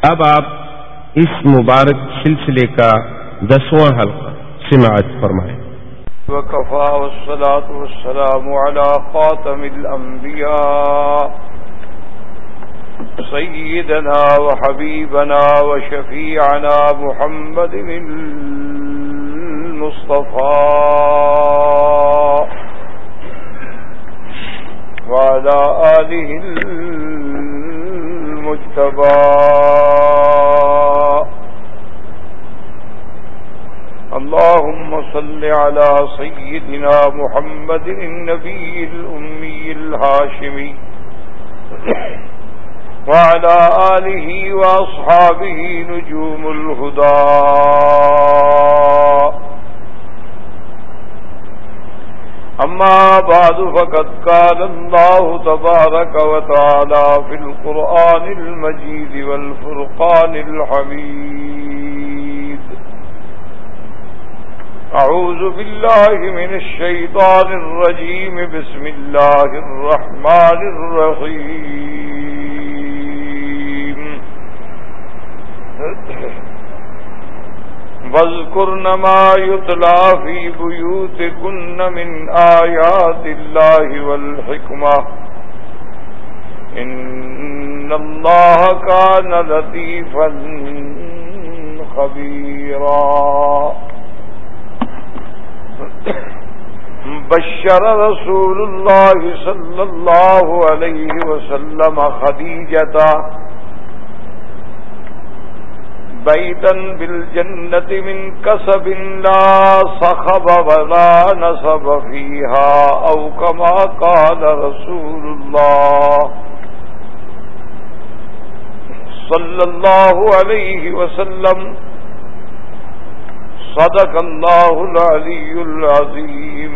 اب آپ اس مبارک سلسلے کا 10واں حلقہ سماعت فرمائیں۔ وکفا والصلاة والسلام على خاتم الانبیاء سیدنا وحبیبنا وشفیعنا محمد المصطفى وعلى آله المجتبى اللهم صل على سيدنا محمد النبي الأمي الهاشمي وعلى آله وأصحابه نجوم الهدى أما بعد فقد قال الله تبارك وتعالى في القرآن المجيد والفرقان الحميد أعوذ بالله من الشيطان الرجيم بسم الله الرحمن الرحيم واذكرن ما يتلى في بيوتكن من آيات الله والحكمة إن الله كان لطيفا خبيرا بشر رسول الله صلى الله عليه وسلم خديجة بيتا بالجنة من كسب لا صخب ولا نصب فيها أو كما قال رسول الله صلى الله عليه وسلم صدق الله العلي العظيم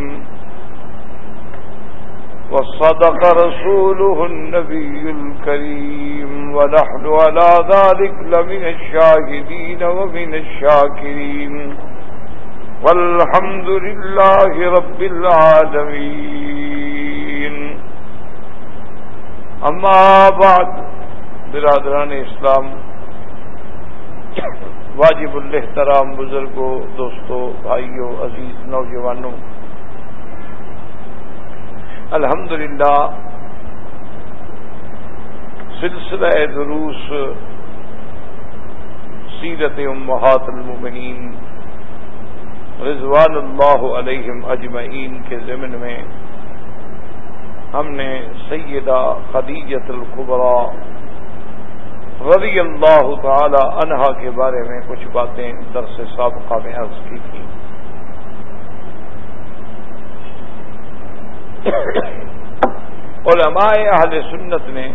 وصدق رسوله النبي الكريم ونحن على ذلك لمن الشاهدين ومن الشاكرين والحمد لله رب العالمين اما بعد برادران اسلام، واجب الاحترام بزرگوں، دوستوں، بھائیوں، عزیز نوجوانوں، الحمدللہ سلسلہ دروس سیرت امہات المؤمنین رضوان اللہ علیہم اجمعین کے ضمن میں ہم نے سیدہ خدیجۃ الکبریٰ رضی اللہ تعالی عنہا کے بارے میں کچھ باتیں درس سابقہ میں عرض کی تھی۔ علماء اہل سنت نے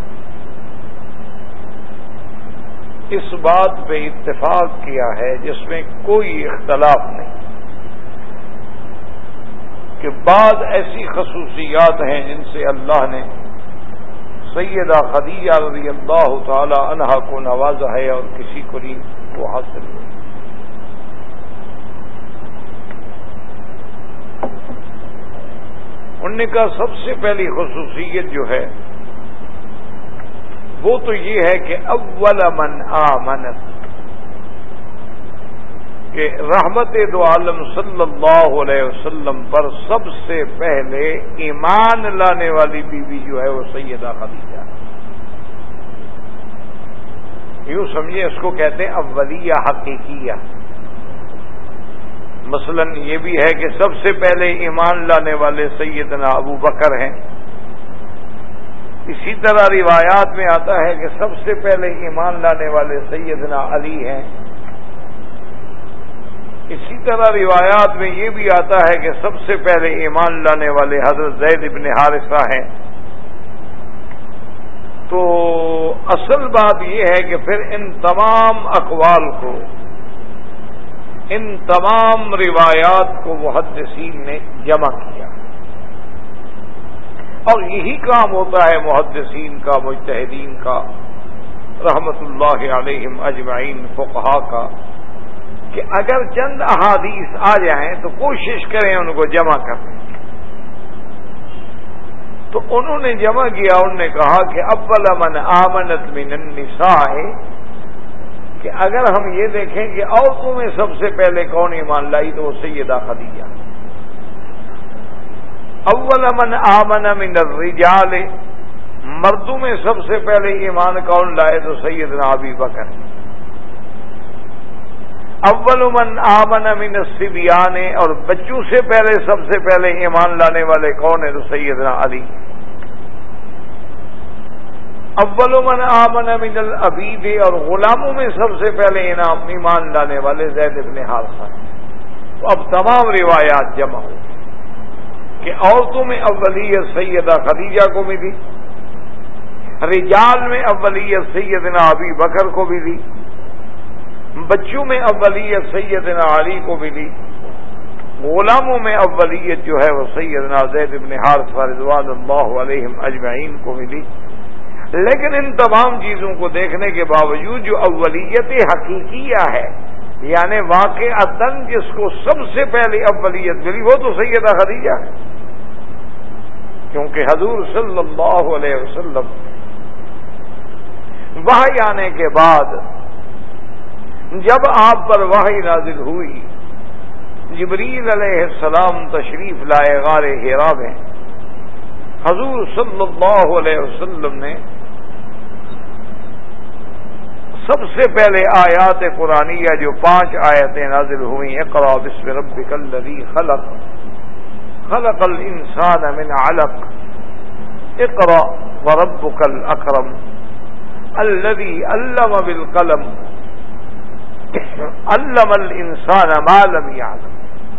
اس بات پہ اتفاق کیا ہے جس میں کوئی اختلاف نہیں کہ بعض ایسی خصوصیات ہیں جن سے اللہ نے سیدہ خدیجہ رضی اللہ تعالی عنہا کو نوازا ہے اور کسی کو نہیں وہ حاصل ہوئی۔ انہوں نے کہا سب سے پہلی خصوصیت جو ہے وہ تو یہ ہے کہ اول من آمنت، کہ رحمت دو عالم صلی اللہ علیہ وسلم پر سب سے پہلے ایمان لانے والی بیوی جو ہے وہ سیدہ خدیجہ، یوں سمجھے اس کو کہتے ہیں اولیہ حقیقیہ۔ مثلا یہ بھی ہے کہ سب سے پہلے ایمان لانے والے سیدنا ابو بکر ہیں، اسی طرح روایات میں آتا ہے کہ سب سے پہلے ایمان لانے والے سیدنا علی ہیں، اسی طرح روایات میں یہ بھی آتا ہے کہ سب سے پہلے ایمان لانے والے حضرت زید بن حارثہ ہیں۔ تو اصل بات یہ ہے کہ پھر ان تمام اقوال کو، ان تمام روایات کو محدثین نے جمع کیا، اور یہی کام ہوتا ہے محدثین کا، مجتہدین کا، رحمت اللہ علیہم اجمعین، فقہا کا، کہ اگر چند احادیث آ جائیں تو کوشش کریں ان کو جمع کرنے کی۔ تو انہوں نے جمع کیا، انہوں نے کہا کہ اول من آمنت من النساء کہ اگر ہم یہ دیکھیں کہ عورتوں میں سب سے پہلے کون ایمان لائی تو وہ سیدہ خدیجہ. اول من آمن من الرجال، مردوں میں سب سے پہلے ایمان کون لائے تو سیدنا ابی بکر. اول من آمن من الصبیان، اور بچوں سے پہلے سب سے پہلے ایمان لانے والے کون ہیں تو سیدنا علی. اول من آمن من العبید، اور غلاموں میں سب سے پہلے ایمان لانے والے زید بن حارثہ. تو اب تمام روایات جمع ہو کہ عورتوں میں اولیت سیدہ خدیجہ کو ملی، رجال میں اولیت سیدنا ابی بکر کو ملی، بچوں میں اولیت سیدنا علی کو ملی، غلاموں میں اولیت جو ہے وہ سیدنا زید بن حارثہ رضوان اللہ علیہم اجمعین کو ملی. لیکن ان تمام چیزوں کو دیکھنے کے باوجود جو اولیت حقیقیہ ہے، یعنی واقعتاً جس کو سب سے پہلے اولیت ملی، وہ تو سیدہ خدیجہ ہے. کیونکہ حضور صلی اللہ علیہ وسلم وحی آنے کے بعد جب آپ پر وحی نازل ہوئی، جبریل علیہ السلام تشریف لائے غار حرا میں، حضور صلی اللہ علیہ وسلم نے سب سے پہلے آیات قرآنیہ جو 5 آیتیں نازل ہوئی، اقرأ بسم ربک الذی خلق، خلق الانسان من علق، اقرأ وربک الاکرم، الذی علم بالقلم، علم الانسان ما لم یعلم.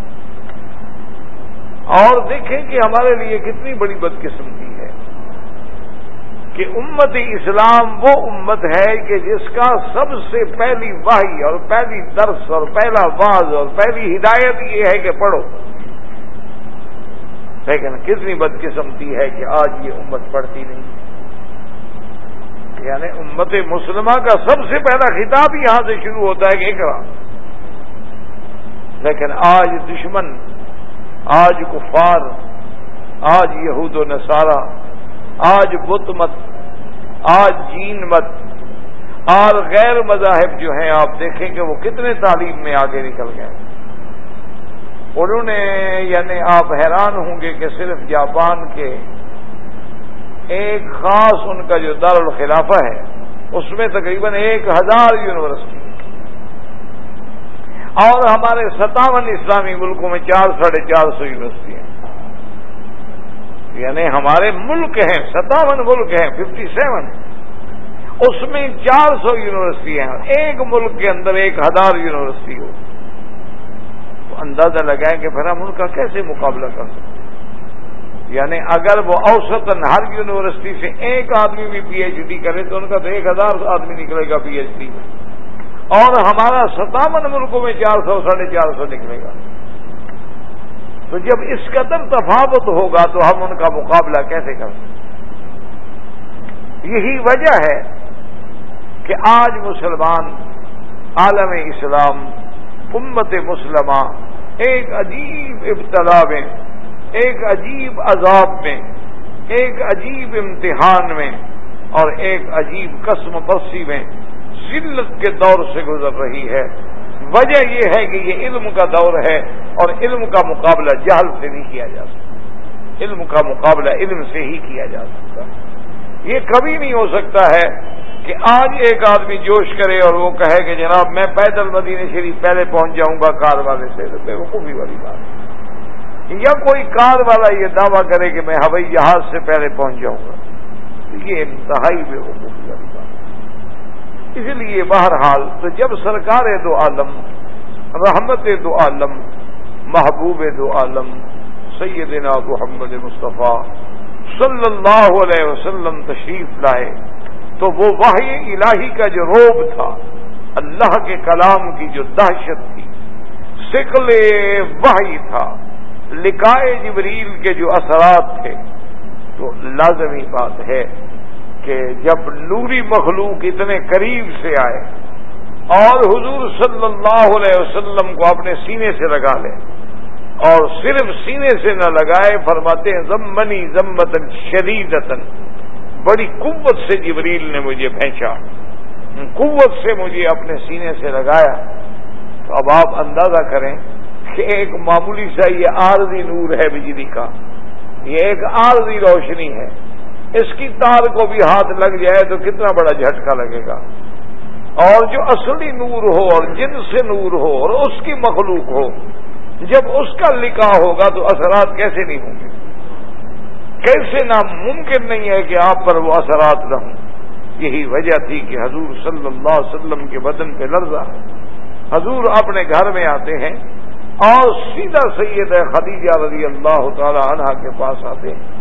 اور دیکھیں کہ ہمارے لیے کتنی بڑی بدقسمتی ہے کہ امت اسلام وہ امت ہے کہ جس کا سب سے پہلی وحی اور پہلی درس اور پہلا واعظ اور پہلی ہدایت یہ ہے کہ پڑھو. لیکن کتنی بدقسمتی ہے کہ آج یہ امت پڑھتی نہیں. یعنی امت مسلمہ کا سب سے پہلا خطاب یہاں سے شروع ہوتا ہے کہ اقرا. لیکن آج دشمن، آج کفار، آج یہود و نصارہ، آج بت مت، آج جین مت اور غیر مذاہب جو ہیں، آپ دیکھیں کہ وہ کتنے تعلیم میں آگے نکل گئے. انہوں نے یعنی آپ حیران ہوں گے کہ صرف جاپان کے ایک خاص ان کا جو دارالخلافہ ہے اس میں تقریباً 1000 یونیورسٹی، اور ہمارے 57 اسلامی ملکوں میں 400-450 یونیورسٹی ہیں. یعنی ہمارے ملک ہیں 57 ملک ہیں 57، اس میں 400 یونیورسٹی ہیں، ایک ملک کے اندر 1000 یونیورسٹی ہو تو اندازہ لگائیں کہ پھر ہم ان کا کیسے مقابلہ کر سکتے ہیں. یعنی اگر وہ اوسطاً ہر یونیورسٹی سے ایک آدمی بھی پی ایچ ڈی کرے تو ان کا تو 1000 آدمی نکلے گا پی ایچ ڈی میں، اور ہمارا 57 ملکوں میں 400-450 نکلے گا. تو جب اس قدر تفاوت ہوگا تو ہم ان کا مقابلہ کیسے کر سکتے؟ یہی وجہ ہے کہ آج مسلمان، عالم اسلام، امت مسلمہ ایک عجیب ابتلا میں، ایک عجیب عذاب میں، ایک عجیب امتحان میں اور ایک عجیب قسم پرسی میں ذلت کے دور سے گزر رہی ہے. وجہ یہ ہے کہ یہ علم کا دور ہے، اور علم کا مقابلہ جہل سے نہیں کیا جا سکتا. علم کا مقابلہ علم سے ہی کیا جا سکتا. یہ کبھی نہیں ہو سکتا ہے کہ آج ایک آدمی جوش کرے اور وہ کہے کہ جناب میں پیدل مدینہ شریف پہلے پہنچ جاؤں گا کار والے سے، تو بیوقوفی والی بات ہے. یا کوئی کار والا یہ دعویٰ کرے کہ میں ہوائی جہاز سے پہلے پہنچ جاؤں گا، یہ انتہائی بیوقوفی والی بات ہے. اس لیے بہرحال تو جب سرکار دو عالم، رحمت دو عالم، محبوب دو عالم سیدنا محمد مصطفیٰ صلی اللہ علیہ وسلم تشریف لائے تو وہ وحی الہی کا جو روب تھا، اللہ کے کلام کی جو دہشت تھی، ثقل وحی تھا، لقائے جبریل کے جو اثرات تھے، تو لازمی بات ہے کہ جب نوری مخلوق اتنے قریب سے آئے اور حضور صلی اللہ علیہ وسلم کو اپنے سینے سے لگا لے، اور صرف سینے سے نہ لگائے، فرماتے ہیں ضمنی ضمۃ شدیدۃ، بڑی قوت سے جبریل نے مجھے پھینچا. قوت سے مجھے اپنے سینے سے لگایا، تو اب آپ اندازہ کریں کہ ایک معمولی سا یہ عارضی نور ہے بجلی کا، یہ ایک عارضی روشنی ہے، اس کی تار کو بھی ہاتھ لگ جائے تو کتنا بڑا جھٹکا لگے گا، اور جو اصلی نور ہو اور جن سے نور ہو اور اس کی مخلوق ہو، جب اس کا لکھا ہوگا تو اثرات کیسے نہیں ہوں گے؟ کیسے ناممکن نہیں ہے کہ آپ پر وہ اثرات نہ ہوں۔ یہی وجہ تھی کہ حضور صلی اللہ علیہ وسلم کے بدن پہ لرزا۔ حضور اپنے گھر میں آتے ہیں اور سیدھا سیدہ خدیجہ رضی اللہ تعالی عنہا کے پاس آتے ہیں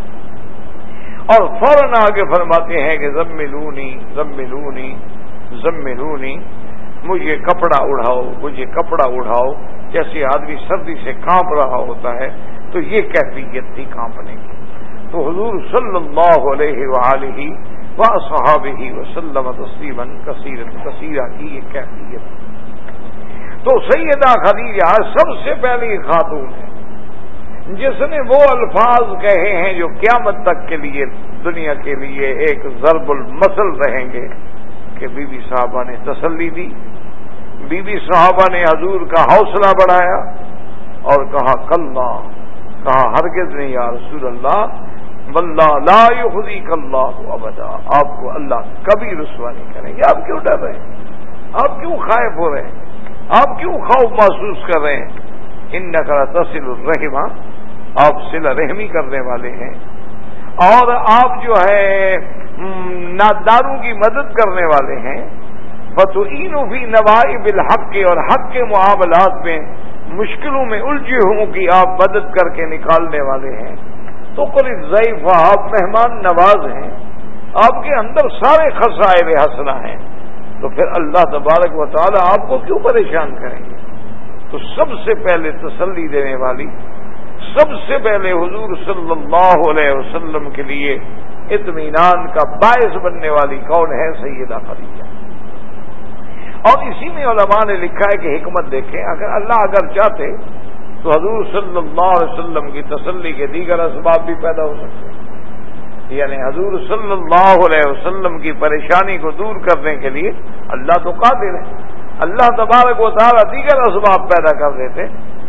اور فوراً آگے فرماتے ہیں کہ زملونی زملونی زملونی، مجھے کپڑا اڑاؤ، مجھے کپڑا اڑاؤ۔ جیسے آدمی سردی سے کانپ رہا ہوتا ہے تو یہ کیفیت تھی کانپنے کی۔ تو حضور صلی اللہ علیہ وآلہ وصحابہ وسلم تسلیما کثیرا کثیرا کی یہ کیفیت۔ تو سیدہ خدیجہ سب سے پہلی خاتون ہے جس نے وہ الفاظ کہے ہیں جو قیامت تک کے لیے دنیا کے لیے ایک ضرب المثل رہیں گے کہ بی بی صاحبہ نے تسلی دی، بی بی صاحبہ نے حضور کا حوصلہ بڑھایا اور کہا کلا، کہا ہرگز نہیں یا رسول اللہ، واللہ لا یخزیک اللہ ابدا، آپ کو اللہ کبھی رسوا نہیں کریں گے۔ آپ کیوں ڈر رہے ہیں؟ آپ کیوں خائف ہو رہے ہیں؟ آپ کیوں خوف محسوس کر رہے ہیں؟ انک لتصل الرحم، آپ صلہ رحمی کرنے والے ہیں اور آپ جو ہے ناداروں کی مدد کرنے والے ہیں۔ فتعین فی نوائب الحق، اور حق کے معاملات میں مشکلوں میں الجھے ہوں کی آپ مدد کر کے نکالنے والے ہیں۔ تو قریب ضعیف، آپ مہمان نواز ہیں، آپ کے اندر سارے خصائل حسنہ ہیں، تو پھر اللہ تبارک و تعالی آپ کو کیوں پریشان کریں گے؟ تو سب سے پہلے تسلی دینے والی، سب سے پہلے حضور صلی اللہ علیہ وسلم کے لیے اطمینان کا باعث بننے والی کون ہے؟ سیدہ خدیجہ۔ اور اسی میں علماء نے لکھا ہے کہ حکمت دیکھیں، اگر چاہتے تو حضور صلی اللہ علیہ وسلم کی تسلی کے دیگر اسباب بھی پیدا ہو سکتے ہیں، یعنی حضور صلی اللہ علیہ وسلم کی پریشانی کو دور کرنے کے لیے اللہ تو قادر ہے، اللہ تبارک و تعالی دیگر اسباب پیدا کر دیتے،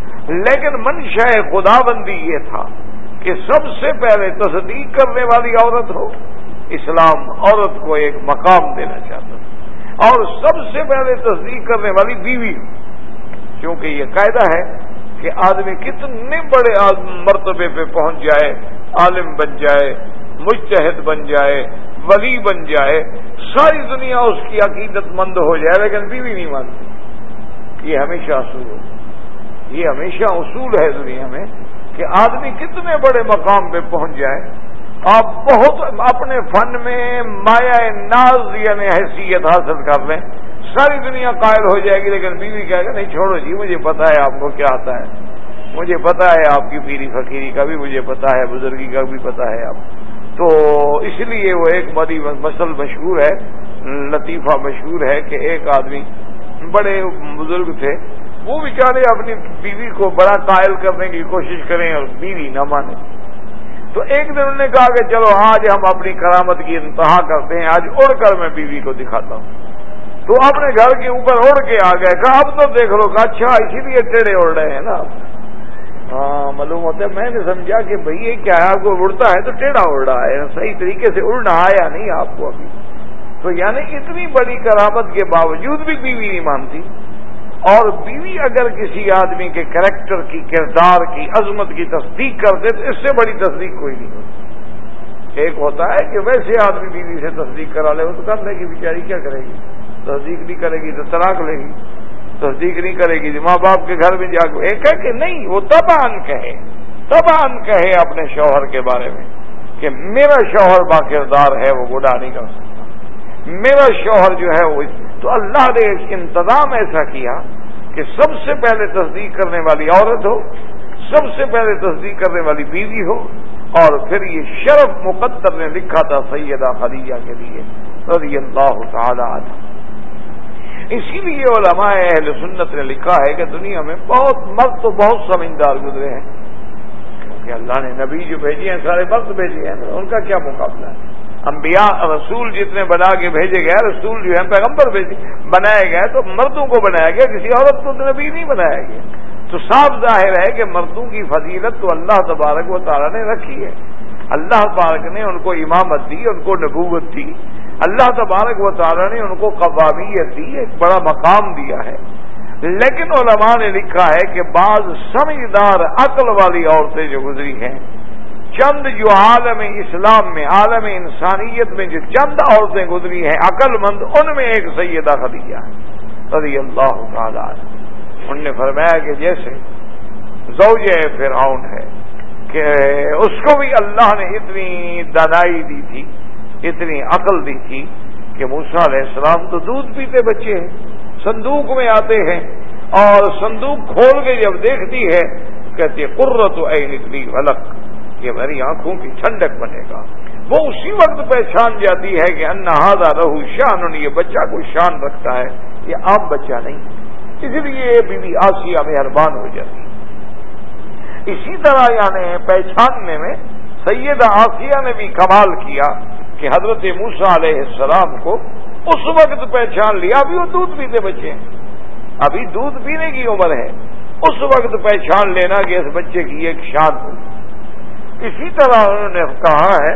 لیکن منشاء خداوندی یہ تھا کہ سب سے پہلے تصدیق کرنے والی عورت ہو۔ اسلام عورت کو ایک مقام دینا چاہتا تھا اور سب سے پہلے تصدیق کرنے والی بیوی ہو، کیونکہ یہ قاعدہ ہے کہ آدمی کتنے بڑے مرتبے پہ پہنچ جائے، عالم بن جائے، مجتہد بن جائے، ولی بن جائے، ساری دنیا اس کی عقیدت مند ہو جائے، لیکن بیوی نہیں مانتی۔ یہ ہمیشہ اصول ہے، یہ ہمیشہ اصول ہے دنیا میں کہ آدمی کتنے بڑے مقام پہ پہنچ جائے، آپ بہت اپنے فن میں مایا ناز یعنی حیثیت حاصل کر لیں، ساری دنیا قائل ہو جائے گی، لیکن بیوی کہے گا نہیں چھوڑو جی، مجھے پتا ہے آپ کو کیا آتا ہے، مجھے پتا ہے آپ کی پیری فقیری کا بھی مجھے پتا ہے، بزرگی کا بھی پتا ہے آپ۔ تو اس لیے وہ ایک بڑی مثل مشہور ہے، لطیفہ مشہور ہے کہ ایک آدمی بڑے بزرگ تھے، وہ بیچارے اپنی بیوی کو بڑا قائل کرنے کی کوشش کریں اور بیوی نہ مانے، تو ایک دن انہوں نے کہا کہ چلو آج ہم اپنی کرامت کی انتہا کرتے ہیں، آج اڑ کر میں بیوی کو دکھاتا ہوں۔ تو اپنے گھر کے اوپر اڑ کے آ گئے، کہا اب تو دیکھ لو، کہا اچھا اسی لیے ٹیڑے اڑ رہے ہیں نا آپ؟ ہاں معلوم ہوتا ہے، میں نے سمجھا کہ بھئی یہ کیا ہے، آپ کو اڑتا ہے تو ٹیڑھا اڑ رہا ہے، صحیح طریقے سے اڑنا آیا نہیں آپ کو ابھی۔ تو یعنی اتنی بڑی کرامت کے باوجود بھی بیوی نہیں مانتی، اور بیوی اگر کسی آدمی کے کریکٹر کی، کردار کی، عظمت کی تصدیق کر دے تو اس سے بڑی تصدیق کوئی نہیں ہوتی۔ ایک ہوتا ہے کہ ویسے آدمی بیوی سے تصدیق کرا لے، وہ تو کر لے گی، بیچاری کیا کرے گی، تصدیق نہیں کرے گی تو طلاق لے گی، تصدیق نہیں کرے گی ماں باپ کے گھر میں جا کے ایک ہے کہ نہیں، وہ طبعاً کہے اپنے شوہر کے بارے میں کہ میرا شوہر با کردار ہے، وہ گناہ نہیں کر سکتا، میرا شوہر جو ہے وہ۔ تو اللہ نے ایک انتظام ایسا کیا کہ سب سے پہلے تصدیق کرنے والی عورت ہو، سب سے پہلے تصدیق کرنے والی بیوی ہو، اور پھر یہ شرف مقدر نے لکھا تھا سیدہ خدیجہ کے لیے رضی اللہ تعالی عنہ۔ اسی لیے علماء اہل سنت نے لکھا ہے کہ دنیا میں بہت مرد تو بہت سمجھدار گزرے ہیں، کیونکہ اللہ نے نبی جو بھیجے ہیں سارے مرد بھیجے ہیں، ان کا کیا مقابلہ ہے؟ انبیاء رسول جتنے بنا کے بھیجے گئے، رسول جو ہے پیغمبر بنائے گئے، تو مردوں کو بنایا گیا، کسی عورت کو تو نبی نہیں بنایا گیا۔ تو صاف ظاہر ہے کہ مردوں کی فضیلت تو اللہ تبارک و تعالیٰ نے رکھی ہے، اللہ تبارک نے ان کو امامت دی، ان کو نبوت دی، اللہ تبارک و تعالیٰ نے ان کو قوامیت دی، ایک بڑا مقام دیا ہے۔ لیکن علماء نے لکھا ہے کہ بعض سمجھدار عقل والی عورتیں جو گزری ہیں، چند جو عالم اسلام میں، عالم انسانیت میں جو چند عورتیں گزری ہیں عقل مند، ان میں ایک سیدہ خدیجہ رضی اللہ تعالی عنہ۔ انہوں نے فرمایا کہ جیسے زوجہ فرعون ہے کہ اس کو بھی اللہ نے اتنی دانائی دی تھی، اتنی عقل دی تھی کہ موسیٰ علیہ السلام تو دودھ پیتے بچے ہیں، صندوق میں آتے ہیں اور صندوق کھول کے جب دیکھتی ہے کہتی ہے قرۃ عین لی ولک، یہ میری آنکھوں کی ٹھنڈک بنے گا۔ وہ اسی وقت پہچان جاتی ہے کہ ان ھذا لہ شان، یہ بچہ کوئی شان رکھتا ہے، یہ عام بچہ نہیں، اس لیے بی بی آسیہ مہربان ہو جاتی ہے۔ اسی طرح یعنی پہچاننے میں سیدہ آسیہ نے بھی کمال کیا کہ حضرت موسیٰ علیہ السلام کو اس وقت پہچان لیا، ابھی وہ دودھ پیتے بچے ہیں، ابھی دودھ پینے کی عمر ہے، اس وقت پہچان لینا کہ اس بچے کی ایک شان ہو۔ اسی طرح انہوں نے کہا ہے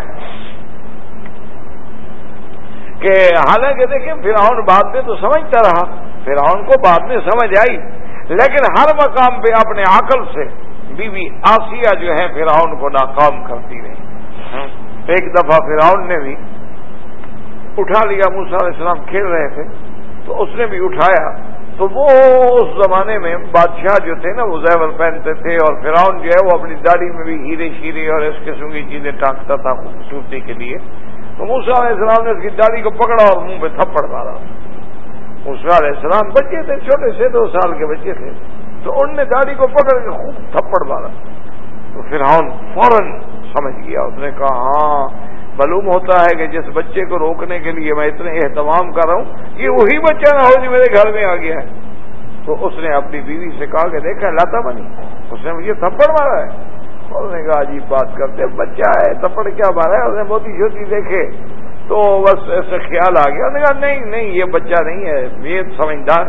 کہ حالانکہ دیکھیں فرعون بعد میں تو سمجھتا رہا، فرعون کو بعد میں سمجھ آئی، لیکن ہر مقام پہ اپنے عقل سے بی بی آسیہ جو ہے فرعون کو ناکام کرتی رہی۔ ایک دفعہ فرعون نے بھی اٹھا لیا، موسیٰ علیہ السلام کھیل رہے تھے تو اس نے بھی اٹھایا، تو وہ اس زمانے میں بادشاہ جو تھے نا وہ زیور پہنتے تھے، اور فرعون جو ہے وہ اپنی داڑھی میں بھی ہیرے شیرے اور اس قسم کی چیزیں ٹانکتا تھا خوبصورتی کے لیے۔ تو موسیٰ علیہ السلام نے اس کی داڑھی کو پکڑا اور منہ پہ تھپڑ مارا۔ موسیٰ علیہ السلام بچے تھے، چھوٹے سے 2 سال کے بچے تھے، تو ان نے داڑھی کو پکڑ کے خوب تھپڑ مارا۔ تو فرعون فوراً سمجھ گیا، اس نے کہا ہاں معلوم ہوتا ہے کہ جس بچے کو روکنے کے لیے میں اتنے اہتمام کر رہا ہوں یہ وہی بچہ نہ ہو جو میرے گھر میں آ گیا ہے۔ تو اس نے اپنی بیوی سے کہا کہ دیکھا لاتا بنی، اس نے مجھے تھپڑ مارا ہے۔ اس نے کہا عجیب بات کرتے، بچہ ہے تھپڑ کیا مارا ہے؟ اس نے موتی چھوٹی دیکھے تو بس ایسے خیال آ گیا۔ اس نے کہا نہیں یہ بچہ نہیں ہے، یہ سمجھدار۔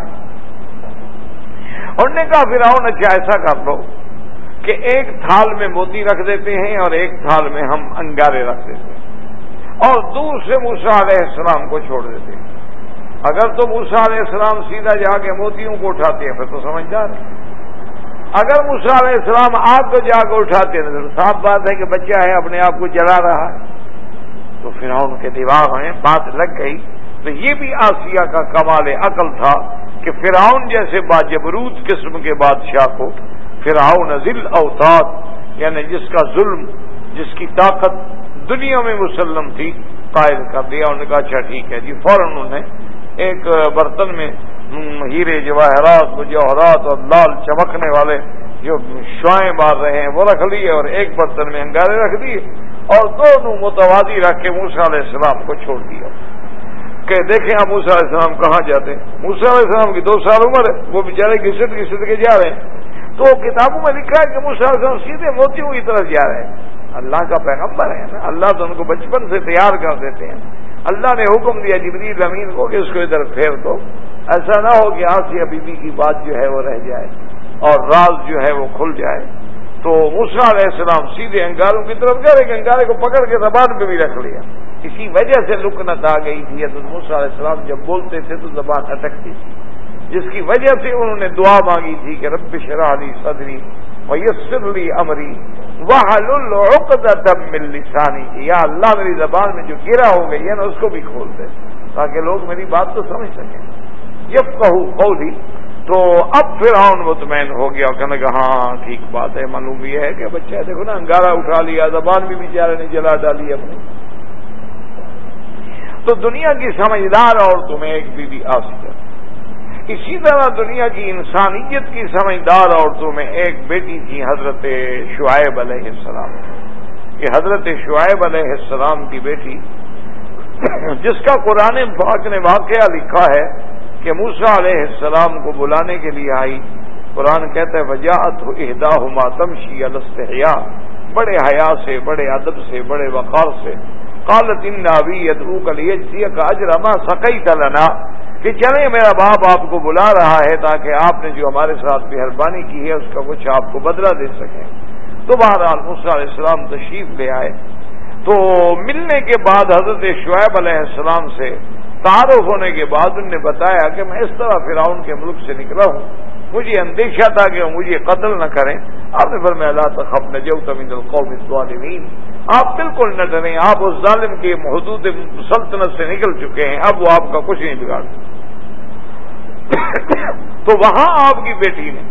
انہوں نے کہا فرعون اچھا ایسا کر لو کہ ایک تھال میں موتی رکھ دیتے ہیں اور ایک تھال میں ہم انگارے رکھ دیتے ہیں اور دور سے موسیٰ علیہ السلام کو چھوڑ دیتے ہیں۔ اگر تو موسیٰ علیہ السلام سیدھا جا کے موتیوں کو اٹھاتے ہیں پھر تو سمجھدار ہے، اگر موسیٰ علیہ السلام آگ کو جا کے اٹھاتے ہیں تو صاف بات ہے کہ بچہ ہے اپنے آپ کو جلا رہا ہے۔ تو فرعون کے دماغ میں بات لگ گئی۔ تو یہ بھی آسیہ کا کمال عقل تھا کہ فرعون جیسے باجبروت قسم کے بادشاہ کو فرعون ذی الاوتاد یعنی جس کا ظلم، جس کی طاقت دنیا میں مسلم تھی، قائل کر دیا۔ انہوں نے کہا اچھا ٹھیک ہے جی، فوراً انہوں نے ایک برتن میں ہیرے جواہرات مجوہرات اور لال چمکنے والے جو شعائیں مار رہے ہیں وہ رکھ لیے اور ایک برتن میں انگارے رکھ دیے اور دونوں متوازی رکھ کے موسیٰ علیہ السلام کو چھوڑ دیا کہ دیکھیں آپ موسیٰ علیہ السلام کہاں جاتے ہیں۔ موسیٰ علیہ السلام کی 2 سال عمر ہے، وہ بیچارے گھسٹ کے جا رہے ہیں۔ تو کتابوں میں لکھا ہے کہ موسیٰ علیہ السلام سیدھے موتیوں کی طرف جا رہے ہیں۔ اللہ کا پیغمبر ہے نا، اللہ تو ان کو بچپن سے تیار کر دیتے ہیں۔ اللہ نے حکم دیا جبریل امین کو کہ اس کو ادھر پھیر دو، ایسا نہ ہو کہ آسیہ بی بی کی بات جو ہے وہ رہ جائے اور راز جو ہے وہ کھل جائے۔ تو موسیٰ علیہ السلام سیدھے انگاروں کی طرف گئے، کہ انگارے کو پکڑ کے زبان پہ بھی رکھ لیا۔ اسی وجہ سے لکنت آ گئی تھی، حضرت موسیٰ علیہ السلام جب بولتے تھے تو زبان اٹکتی تھی، جس کی وجہ سے انہوں نے دعا مانگی تھی کہ رب اشرح لی صدری ویسر لی امری واحلل عقدۃ من لسانی، یا اللہ میری زبان میں جو گرا ہو گئی ہے نا اس کو بھی کھول دے تاکہ لوگ میری بات تو سمجھ سکیں۔ یفقہوا قولی۔ تو اب فرعون مطمئن ہو گیا، کہنے لگا ہاں ٹھیک بات ہے، معلوم یہ ہے کہ بچہ ہے، دیکھو نا انگارہ اٹھا لیا، زبان بھی بیچارے نے جلا ڈالی اپنی۔ تو دنیا کی سمجھدار عورتوں میں ایک بی بی آسیہ، اسی طرح دنیا کی انسانیت کی سمجھدار عورتوں میں ایک بیٹی تھی حضرت شعیب علیہ السلام، کہ حضرت شعیب علیہ السلام کی بیٹی جس کا قرآن پاک نے واقعہ لکھا ہے کہ موسیٰ علیہ السلام کو بلانے کے لیے آئی۔ قرآن کہتا ہے وجاءتہ احداہما تمشی علی استحیاء، بڑے حیا سے، بڑے ادب سے، بڑے وقار سے قالت ان ابی یدعوک لیجزیک اجر ما سقیت لنا، کہ چلیں میرا باپ آپ کو بلا رہا ہے تاکہ آپ نے جو ہمارے ساتھ مہربانی کی ہے اس کا کچھ آپ کو بدلہ دے سکیں۔ تو بہرحال موسیٰ علیہ السلام تشریف لے آئے۔ تو ملنے کے بعد حضرت شعیب علیہ السلام سے تعارف ہونے کے بعد انہوں نے بتایا کہ میں اس طرح فرعون کے ملک سے نکلا ہوں، مجھے اندیشہ تھا کہ وہ مجھے قتل نہ کریں۔ آپ نے فرمایا لا تخف نجوت من القوم الظالمین، آپ بالکل نہ ڈریں، آپ اس ظالم کی حدود سلطنت سے نکل چکے ہیں، اب وہ آپ کا کچھ نہیں بگاڑ۔ تو وہاں آپ کی بیٹی نے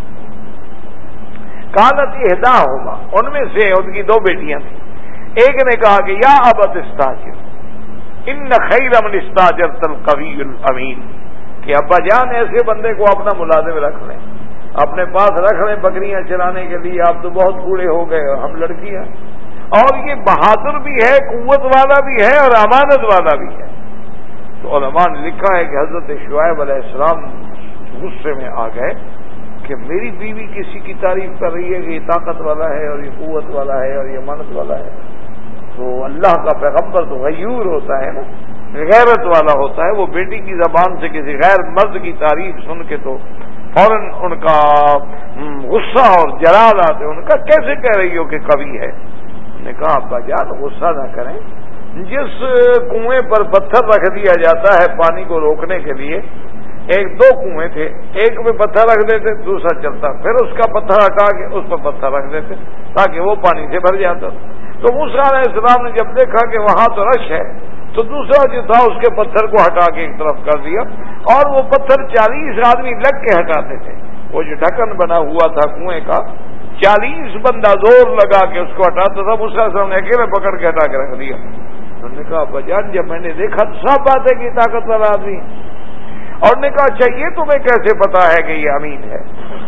قالت احداہما، ان میں سے ان کی دو بیٹیاں تھیں، ایک نے کہا کہ یا ابت استاجر ان خیر من استاجرت القوی الامین، کہ ابا جان ایسے بندے کو اپنا ملازم رکھ لیں، اپنے پاس رکھ لیں بکریاں چرانے کے لیے، آپ تو بہت بوڑھے ہو گئے اور ہم لڑکیاں، اور یہ بہادر بھی ہے، قوت والا بھی ہے اور امانت والا بھی ہے۔ تو علماء نے لکھا ہے کہ حضرت شعیب علیہ السلام غصے میں آ گئے کہ میری بیوی کسی کی تعریف کر رہی ہے کہ یہ طاقت والا ہے اور یہ قوت والا ہے اور یہ امانت والا ہے۔ تو اللہ کا پیغمبر تو غیور ہوتا ہے نا، غیرت والا ہوتا ہے، وہ بیٹی کی زبان سے کسی غیر مرد کی تعریف سن کے تو فوراً ان کا غصہ اور جلال آتے، ان کا کیسے کہہ رہی ہو کہ قوی ہے؟ نے کہا ابا جان غصہ نہ کریں، جس کنویں پر پتھر رکھ دیا جاتا ہے پانی کو روکنے کے لیے، دو کنویں تھے، ایک میں پتھر رکھ دیتے دوسرا چلتا، پھر اس کا پتھر ہٹا کے اس پر پتھر رکھ دیتے تاکہ وہ پانی سے بھر جاتا۔ تو موسیٰ علیہ السلام نے جب دیکھا کہ وہاں تو رش ہے تو دوسرا جو تھا اس کے پتھر کو ہٹا کے ایک طرف کر دیا، اور وہ پتھر 40 آدمی لگ کے ہٹاتے تھے، وہ جو ڈھکن بنا ہوا تھا کنویں کا 40 بندہ زور لگا کے اس کو ہٹاتا تھا، موسیٰ علیہ السلام نے اکیلے پکڑ کے ہٹا کے رکھ دیا۔ انہوں نے کہا بجان جب میں نے دیکھا تو صاف بات ہے کہ طاقت والا آدمی، اور نے کہا اچھا یہ تمہیں کیسے پتا ہے کہ یہ امین ہے؟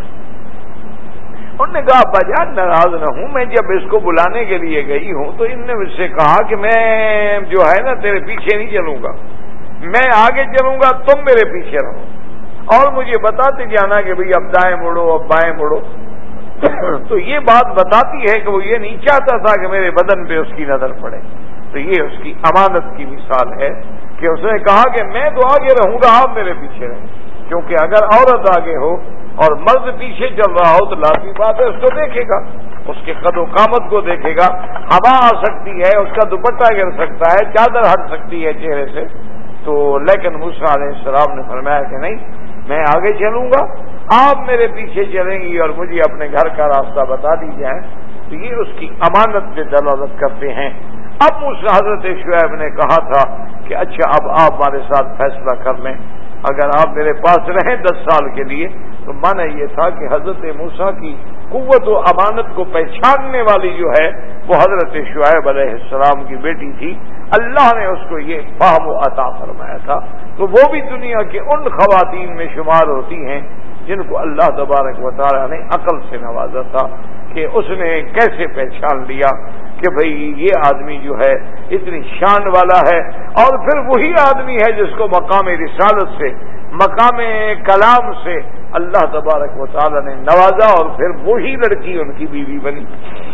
انہوں نے کہا بجان ناراض نہ ہوں، میں جب اس کو بلانے کے لیے گئی ہوں تو ان نے مجھ سے کہا کہ میں جو ہے نا تیرے پیچھے نہیں چلوں گا، میں آگے چلوں گا تم میرے پیچھے رہو، اور مجھے بتاتے جانا کہ بھئی اب دائیں مڑو اب بائیں مڑو۔ تو یہ بات بتاتی ہے کہ وہ یہ نہیں چاہتا تھا کہ میرے بدن پہ اس کی نظر پڑے۔ تو یہ اس کی امانت کی مثال ہے کہ اس نے کہا کہ میں تو آگے رہوں گا آپ میرے پیچھے رہیں، کیونکہ اگر عورت آگے ہو اور مرد پیچھے چل رہا ہو تو لازمی بات ہے اس کو دیکھے گا، اس کے قد و قامت کو دیکھے گا، ہوا آ سکتی ہے، اس کا دوپٹہ گر سکتا ہے، چادر ہٹ سکتی ہے چہرے سے۔ تو لیکن موسیٰ علیہ السلام نے فرمایا کہ نہیں، میں آگے چلوں گا، آپ میرے پیچھے چلیں گی اور مجھے اپنے گھر کا راستہ بتا دی جائے۔ تو یہ اس کی امانت پہ دلالت کرتے ہیں۔ اب اس حضرت شعیب نے کہا تھا کہ اچھا اب آپ ہمارے ساتھ فیصلہ کر لیں، اگر آپ میرے پاس رہیں 10 سال کے لیے، تو معنی یہ تھا کہ حضرت موسیٰ کی قوت و امانت کو پہچاننے والی جو ہے وہ حضرت شعیب علیہ السلام کی بیٹی تھی، اللہ نے اس کو یہ فہم و عطا فرمایا تھا۔ تو وہ بھی دنیا کے ان خواتین میں شمار ہوتی ہیں جن کو اللہ تبارک و تعالی نے عقل سے نوازا تھا کہ اس نے کیسے پہچان لیا کہ بھئی یہ آدمی جو ہے اتنی شان والا ہے، اور پھر وہی آدمی ہے جس کو مقام رسالت سے، مقام کلام سے اللہ تبارک و تعالی نے نوازا، اور پھر وہی لڑکی ان کی بیوی بنی۔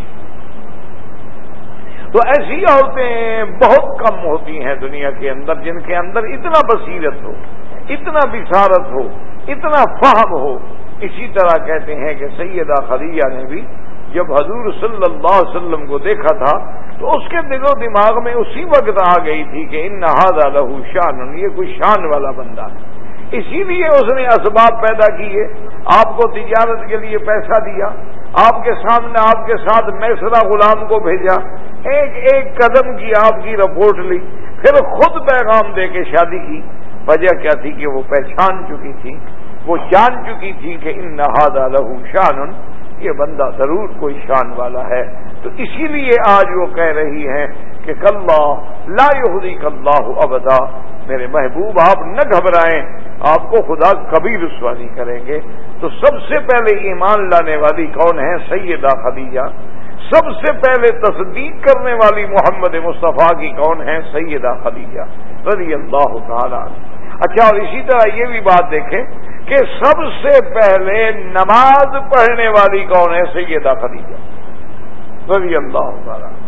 تو ایسی عورتیں بہت کم ہوتی ہیں دنیا کے اندر جن کے اندر اتنا بصیرت ہو، اتنا بصارت ہو، اتنا فہم ہو۔ اسی طرح کہتے ہیں کہ سیدہ خدیجہ نے بھی جب حضور صلی اللہ علیہ وسلم کو دیکھا تھا تو اس کے دل و دماغ میں اسی وقت آ گئی تھی کہ ان ھذا لہ شان، یہ کوئی شان والا بندہ ہے، اسی لیے اس نے اسباب پیدا کیے، آپ کو تجارت کے لیے پیسہ دیا، آپ کے سامنے آپ کے ساتھ میسرہ غلام کو بھیجا، ایک ایک قدم کی آپ کی رپورٹ لی، پھر خود پیغام دے کے شادی کی۔ وجہ کیا تھی کہ وہ پہچان چکی تھی، وہ جان چکی تھی کہ ان ھذا لہ شان، یہ بندہ ضرور کوئی شان والا ہے۔ تو اسی لیے آج وہ کہہ رہی ہیں کہ کلا لا یخزیک اللہ ابدا، میرے محبوب آپ نہ گھبرائیں، آپ کو خدا کبھی رسوا نہیں کریں گے۔ تو سب سے پہلے ایمان لانے والی کون ہے؟ سیدہ خدیجہ۔ سب سے پہلے تصدیق کرنے والی محمد مصطفیٰ کی کون ہے؟ سیدہ خدیجہ رضی اللہ تعالی عنہ۔ اچھا، اور اسی طرح یہ بھی بات دیکھیں کہ سب سے پہلے نماز پڑھنے والی کون ہے؟ سیدہ خدیجہ رضی اللہ تعالی عنہ۔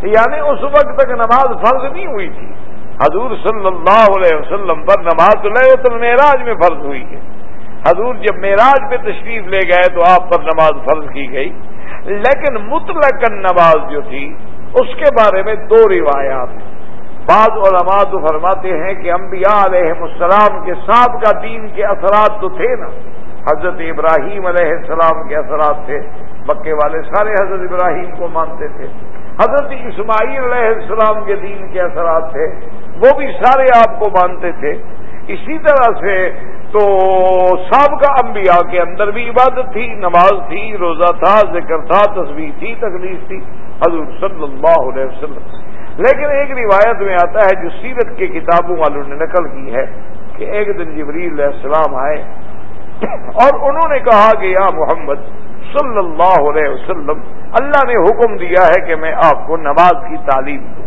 یعنی اس وقت تک نماز فرض نہیں ہوئی تھی. حضور صلی اللہ علیہ وسلم پر نماز لیلۃ المعراج میں فرض ہوئی ہے. حضور جب معراج پہ تشریف لے گئے تو آپ پر نماز فرض کی گئی. لیکن مطلق نماز جو تھی اس کے بارے میں دو روایات ہیں. بعض علماء تو فرماتے ہیں کہ انبیاء علیہ السلام کے ساتھ کا دین کے اثرات تو تھے نا. حضرت ابراہیم علیہ السلام کے اثرات تھے. مکے والے سارے حضرت ابراہیم کو مانتے تھے. حضرت اسماعیل علیہ السلام کے دین کے اثرات تھے, وہ بھی سارے آپ کو مانتے تھے. اسی طرح سے تو سابقہ انبیاء کے اندر بھی عبادت تھی, نماز تھی, روزہ تھا, ذکر تھا, تسبیح تھی, تقدیس تھی. حضور صلی اللہ علیہ وسلم. لیکن ایک روایت میں آتا ہے جو سیرت کے کتابوں والوں نے نقل کی ہے کہ ایک دن جبریل علیہ السلام آئے اور انہوں نے کہا کہ یا محمد صلی اللہ علیہ وسلم, اللہ نے حکم دیا ہے کہ میں آپ کو نماز کی تعلیم دوں.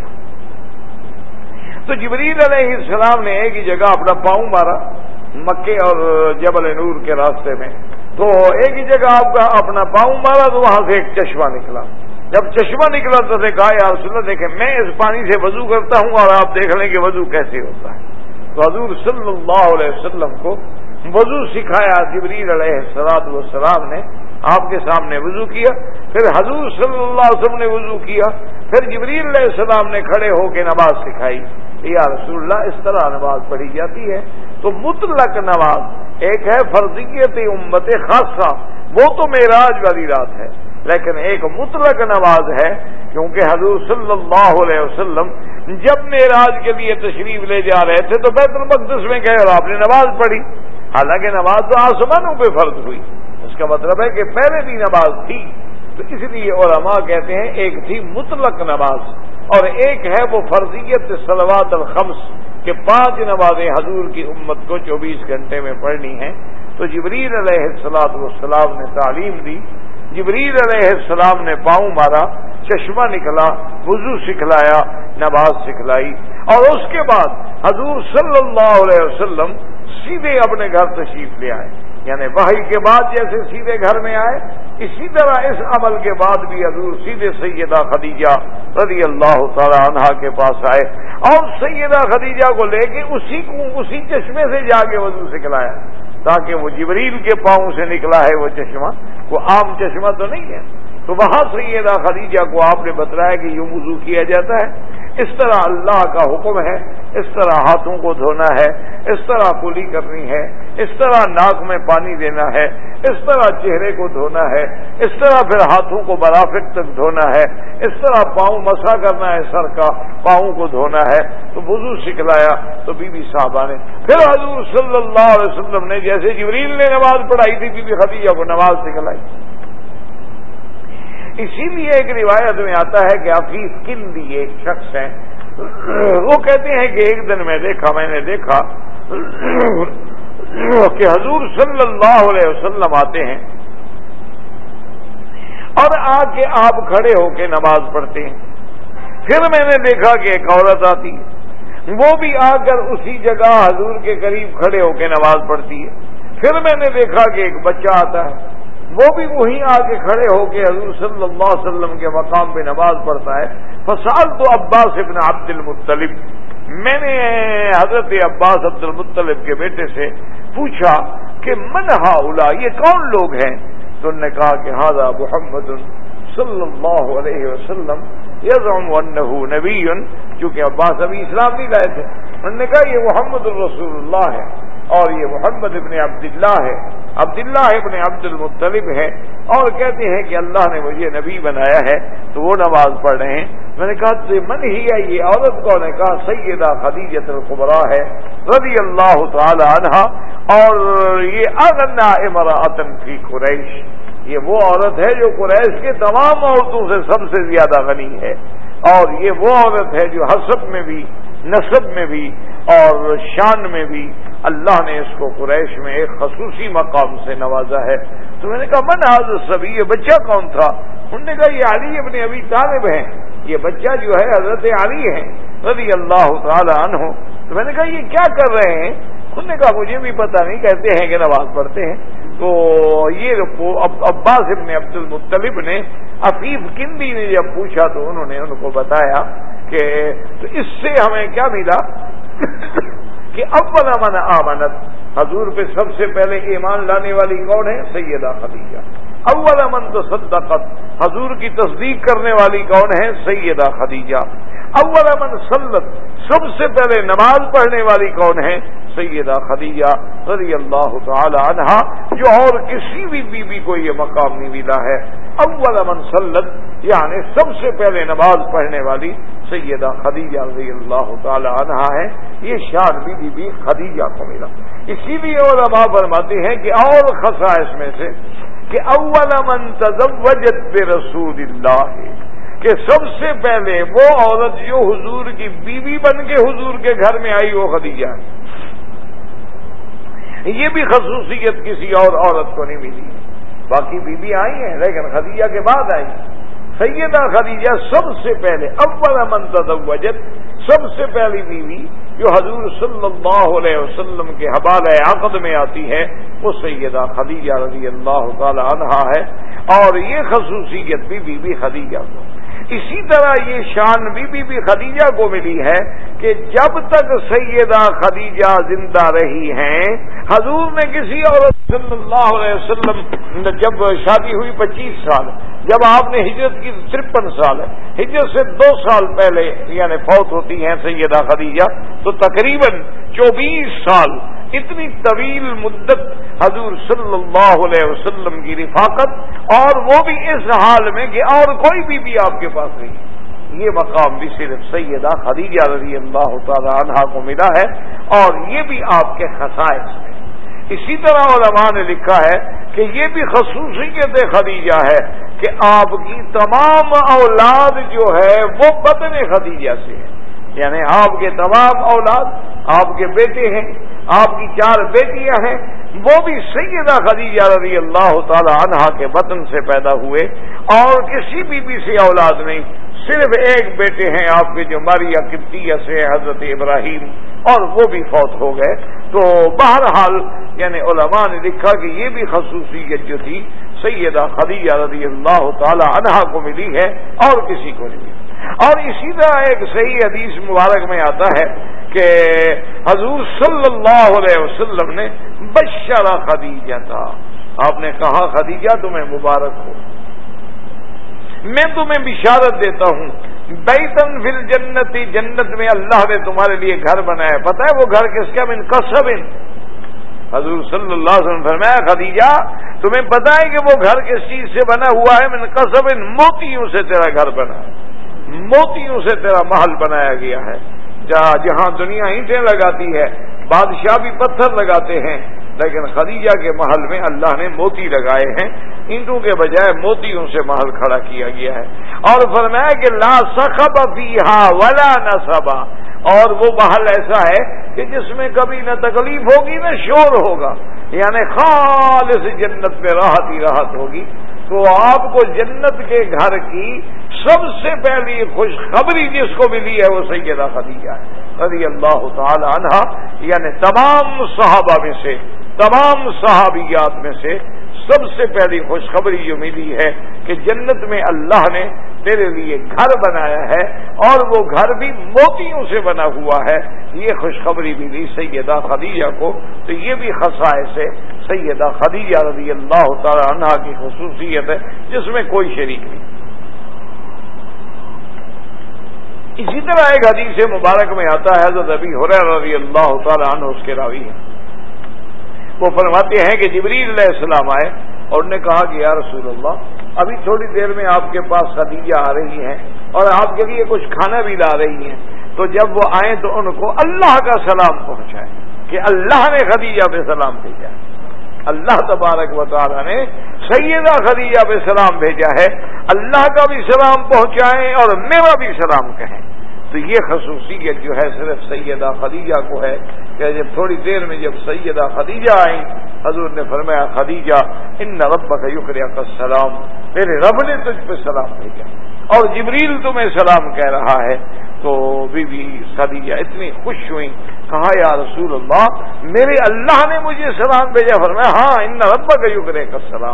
تو جبریل علیہ السلام نے ایک ہی جگہ اپنا پاؤں مارا مکے اور جبل نور کے راستے میں. تو ایک ہی جگہ آپ کا اپنا پاؤں مارا تو وہاں سے ایک چشمہ نکلا. جب چشمہ نکلا تو نے کہا یا رسول اللہ دیکھیں میں اس پانی سے وضو کرتا ہوں اور آپ دیکھ لیں کہ وضو کیسے ہوتا ہے. تو حضور صلی اللہ علیہ وسلم کو وضو سکھایا جبریل علیہ السلام نے. آپ کے سامنے وضو کیا, پھر حضور صلی اللہ علیہ وسلم نے وضو کیا, پھر جبریل علیہ السلام نے کھڑے ہو کے نماز سکھائی. یا رسول اللہ اس طرح نماز پڑھی جاتی ہے. تو مطلق نماز ایک ہے فرضیت امت خاصہ, وہ تو معراج والی رات ہے. لیکن ایک مطلق نماز ہے کیونکہ حضور صلی اللہ علیہ وسلم جب معراج کے لیے تشریف لے جا رہے تھے تو بیت المقدس میں گئے اور آپ نے نماز پڑھی. حالانکہ نماز تو آسمانوں پہ فرض ہوئی, اس کا مطلب ہے کہ پہلے بھی نماز تھی. تو اس لیے علماء کہتے ہیں ایک تھی مطلق نماز اور ایک ہے وہ فرضیت صلوات الخمس کہ 5 نمازیں حضور کی امت کو 24 گھنٹے میں پڑھنی ہیں. تو جبریل علیہ السلام نے تعلیم دی, جبریل علیہ السلام نے پاؤں مارا, چشمہ نکلا, وضو سکھلایا, نماز سکھلائی. اور اس کے بعد حضور صلی اللہ علیہ وسلم سیدھے اپنے گھر تشریف لے آئے. یعنی وحی کے بعد جیسے سیدھے گھر میں آئے, اسی طرح اس عمل کے بعد بھی حضور سیدھے سیدہ خدیجہ رضی اللہ تعالی عنہا کے پاس آئے اور سیدہ خدیجہ کو لے کے اسی چشمے سے جا کے وضو سکھلایا, تاکہ وہ جبریل کے پاؤں سے نکلا ہے وہ چشمہ, وہ عام چشمہ تو نہیں ہے. تو وہاں سیدہ خدیجہ کو آپ نے بتلایا کہ یوں وضو کیا جاتا ہے, اس طرح اللہ کا حکم ہے, اس طرح ہاتھوں کو دھونا ہے, اس طرح کلی کرنی ہے, اس طرح ناک میں پانی دینا ہے, اس طرح چہرے کو دھونا ہے, اس طرح پھر ہاتھوں کو مرافق تک دھونا ہے, اس طرح پاؤں مسا کرنا ہے, سر کا پاؤں کو دھونا ہے. تو وضو سکھلایا. تو بی بی صاحبہ نے پھر حضور صلی اللہ علیہ وسلم نے جیسے جبریل نے نماز پڑھائی تھی بی بی خدیجہ کو نماز سکھلائی. اسی لیے ایک روایت میں آتا ہے کہ حفیظ کندی ایک شخص ہیں, وہ کہتے ہیں کہ ایک دن میں نے دیکھا کہ حضور صلی اللہ علیہ وسلم آتے ہیں اور آ کے آپ کھڑے ہو کے نماز پڑھتے ہیں. پھر میں نے دیکھا کہ ایک عورت آتی ہے, وہ بھی آ کر اسی جگہ حضور کے قریب کھڑے ہو کے نماز پڑھتی ہے. پھر میں نے دیکھا کہ ایک بچہ آتا ہے, وہ بھی وہیں آ کے کھڑے ہو کے حضور صلی اللہ علیہ وسلم کے مقام پہ نماز پڑھتا ہے. فسألت عباس ابن عبد المطلب, میں نے حضرت عباس عبد المطلب کے بیٹے سے پوچھا کہ من ہؤلاء, یہ کون لوگ ہیں؟ تو انہوں نے کہا کہ ھذا محمد صلی اللہ علیہ وسلم یزعم انہ نبی, چونکہ عباس ابھی اسلام نہیں لائے تھے. انہوں نے کہا یہ محمد الرسول اللہ ہے اور یہ محمد ابن عبداللہ ہے, عبداللہ ابن عبد المطلب ہے, اور کہتے ہیں کہ اللہ نے مجھے نبی بنایا ہے. تو وہ نماز پڑھ رہے ہیں. میں نے کہا تو من ہی ہے یہ عورت کو؟ نے کہا سیدہ خدیجہ الکبریٰ ہے رضی اللہ تعالی عنہا, اور یہ اغنی امرأۃ فی قریش, یہ وہ عورت ہے جو قریش کے تمام عورتوں سے سب سے زیادہ غنی ہے, اور یہ وہ عورت ہے جو حسب میں بھی, نسب میں بھی اور شان میں بھی اللہ نے اس کو قریش میں ایک خصوصی مقام سے نوازا ہے. تو میں نے کہا من ھذا الصبی, یہ بچہ کون تھا؟ انہوں نے کہا یہ علی ابن ابی طالب ہیں, یہ بچہ جو ہے حضرت علی ہے رضی اللہ تعالی عنہ. تو میں نے کہا یہ کیا کر رہے ہیں؟ انہوں نے کہا مجھے بھی پتہ نہیں, کہتے ہیں کہ نماز پڑھتے ہیں. تو یہ عباس ابن عبد المطلب نے عفیف کندی نے جب پوچھا تو انہوں نے ان کو بتایا کہ تو اس سے ہمیں کیا ملا کہ اول من آمنت، حضور پہ سب سے پہلے ایمان لانے والی کون ہے؟ سیدہ خدیجہ۔ اول من تصدقت، حضور کی تصدیق کرنے والی کون ہے؟ سیدہ خدیجہ۔ اول من صلت، سب سے پہلے نماز پڑھنے والی کون ہے؟ سیدہ خدیجہ رضی اللہ تعالی عنہا، جو اور کسی بھی بیوی کو یہ مقام نہیں ملا ہے۔ اول من صلت یعنی سب سے پہلے نماز پڑھنے والی سیدہ خدیجہ رضی اللہ تعالی عنہا ہے۔ یہ شان بھی خدیجہ کو ملا۔ اسی لیے علماء فرماتے ہیں کہ اور خصائص میں سے کہ اول من تزوجت برسول اللہ، کہ سب سے پہلے وہ عورت جو حضور کی بیوی بن کے حضور کے گھر میں آئی وہ خدیجہ ہے۔ یہ بھی خصوصیت کسی اور عورت کو نہیں ملی۔ باقی بیوی آئی ہیں لیکن خدیجہ کے بعد آئی۔ سیدہ خدیجہ سب سے پہلے اول من تزوجت، سب سے پہلی بیوی جو حضور صلی اللہ علیہ وسلم کے حوالہ عقد میں آتی ہے وہ سیدہ خدیجہ رضی اللہ تعالی عنہا ہے، اور یہ خصوصیت بھی بی بی خدیجہ کو۔ اسی طرح یہ شان بی بی خدیجہ کو ملی ہے کہ جب تک سیدہ خدیجہ زندہ رہی ہیں، حضور نے کسی عورت صلی اللہ علیہ وسلم جب شادی ہوئی 25 سال، جب آپ نے ہجرت کی 53 سال ہے، ہجرت سے 2 سال پہلے یعنی فوت ہوتی ہیں سیدہ خدیجہ، تو تقریباً 24 سال، اتنی طویل مدت حضور صلی اللہ علیہ وسلم کی رفاقت، اور وہ بھی اس حال میں کہ اور کوئی بھی آپ کے پاس نہیں۔ یہ مقام بھی صرف سیدہ خدیجہ رضی اللہ تعالی عنہا کو ملا ہے، اور یہ بھی آپ کے خصائص میں۔ اسی طرح علماء نے لکھا ہے کہ یہ بھی خصوصیت خدیجہ ہے کہ آپ کی تمام اولاد جو ہے وہ بطن خدیجہ سے ہے، یعنی آپ کے تمام اولاد، آپ کے بیٹے ہیں، آپ کی 4 بیٹیاں ہیں، وہ بھی سیدہ خدیجہ رضی اللہ تعالی عنہا کے بطن سے پیدا ہوئے، اور کسی بیوی سے اولاد نہیں، صرف ایک بیٹے ہیں آپ کے جو ماریہ قبطیہ سے حضرت ابراہیم، اور وہ بھی فوت ہو گئے۔ تو بہرحال یعنی علماء نے لکھا کہ یہ بھی خصوصیت جو تھی سیدہ خدیجہ رضی اللہ تعالی عنہا کو ملی ہے اور کسی کو نہیں ملی۔ اور اسی طرح ایک صحیح حدیث مبارک میں آتا ہے کہ حضور صلی اللہ علیہ وسلم نے بشر خدیجہ تھا، آپ نے کہا خدیجہ تمہیں مبارک ہو، میں تمہیں بشارت دیتا ہوں، بیتن فی الجنت، جنت میں اللہ نے تمہارے لیے گھر بنایا۔ پتہ ہے وہ گھر کس کا؟ من قصب۔ حضور صلی اللہ علیہ وسلم فرمایا خدیجہ تمہیں پتہ ہے کہ وہ گھر کس چیز سے بنا ہوا ہے؟ من قصب، موتیوں سے تیرا گھر بنا ہے، موتیوں سے تیرا محل بنایا گیا ہے۔ جہاں دنیا اینٹیں لگاتی ہے، بادشاہ بھی پتھر لگاتے ہیں، لیکن خدیجہ کے محل میں اللہ نے موتی لگائے ہیں، اینٹوں کے بجائے موتیوں سے محل کھڑا کیا گیا ہے۔ اور فرمایا کہ لا صخب فیہا ولا نصب، اور وہ محل ایسا ہے کہ جس میں کبھی نہ تکلیف ہوگی نہ شور ہوگا، یعنی خالص جنت میں راحت ہی راحت ہوگی۔ تو آپ کو جنت کے گھر کی سب سے پہلی خوشخبری جس کو ملی ہے وہ سیدہ خدیجہ ہے رضی اللہ تعالی عنہا، یعنی تمام صحابہ میں سے، تمام صحابیات میں سے سب سے پہلی خوشخبری جو ملی ہے کہ جنت میں اللہ نے تیرے لیے گھر بنایا ہے، اور وہ گھر بھی موتیوں سے بنا ہوا ہے، یہ خوشخبری ملی سیدہ خدیجہ کو۔ تو یہ بھی خصائص ہے سیدہ خدیجہ رضی اللہ تعالی عنہا کی خصوصیت ہے جس میں کوئی شریک نہیں۔ اسی طرح ایک حدیث مبارک میں آتا ہے، حضرت ابی ہریرہ رضی اللہ تعالی عنہ اس کے راوی ہیں، وہ فرماتے ہیں کہ جبریل علیہ السلام آئے اور نے کہا کہ یا رسول اللہ ابھی تھوڑی دیر میں آپ کے پاس خدیجہ آ رہی ہیں اور آپ کے لیے کچھ کھانا بھی لا رہی ہیں، تو جب وہ آئیں تو ان کو اللہ کا سلام پہنچائیں کہ اللہ نے خدیجہ پہ سلام بھیجا ہے، اللہ تبارک و تعالی نے سیدہ خدیجہ پہ سلام بھیجا ہے، اللہ کا بھی سلام پہنچائیں اور میرا بھی سلام کہیں۔ تو یہ خصوصیت جو ہے صرف سیدہ خدیجہ کو ہے کہ جب تھوڑی دیر میں جب سیدہ خدیجہ آئیں، حضور نے فرمایا خدیجہ ان ربک یقرئک السلام، تیرے رب نے تجھ پہ سلام بھیجا اور جبریل تمہیں سلام کہہ رہا ہے۔ تو بی بی خدیجہ اتنی خوش ہوئیں، کہا یا رسول اللہ میرے اللہ نے مجھے سلام بھیجا؟ فرمایا ہاں ان ربک یقرئک السلام،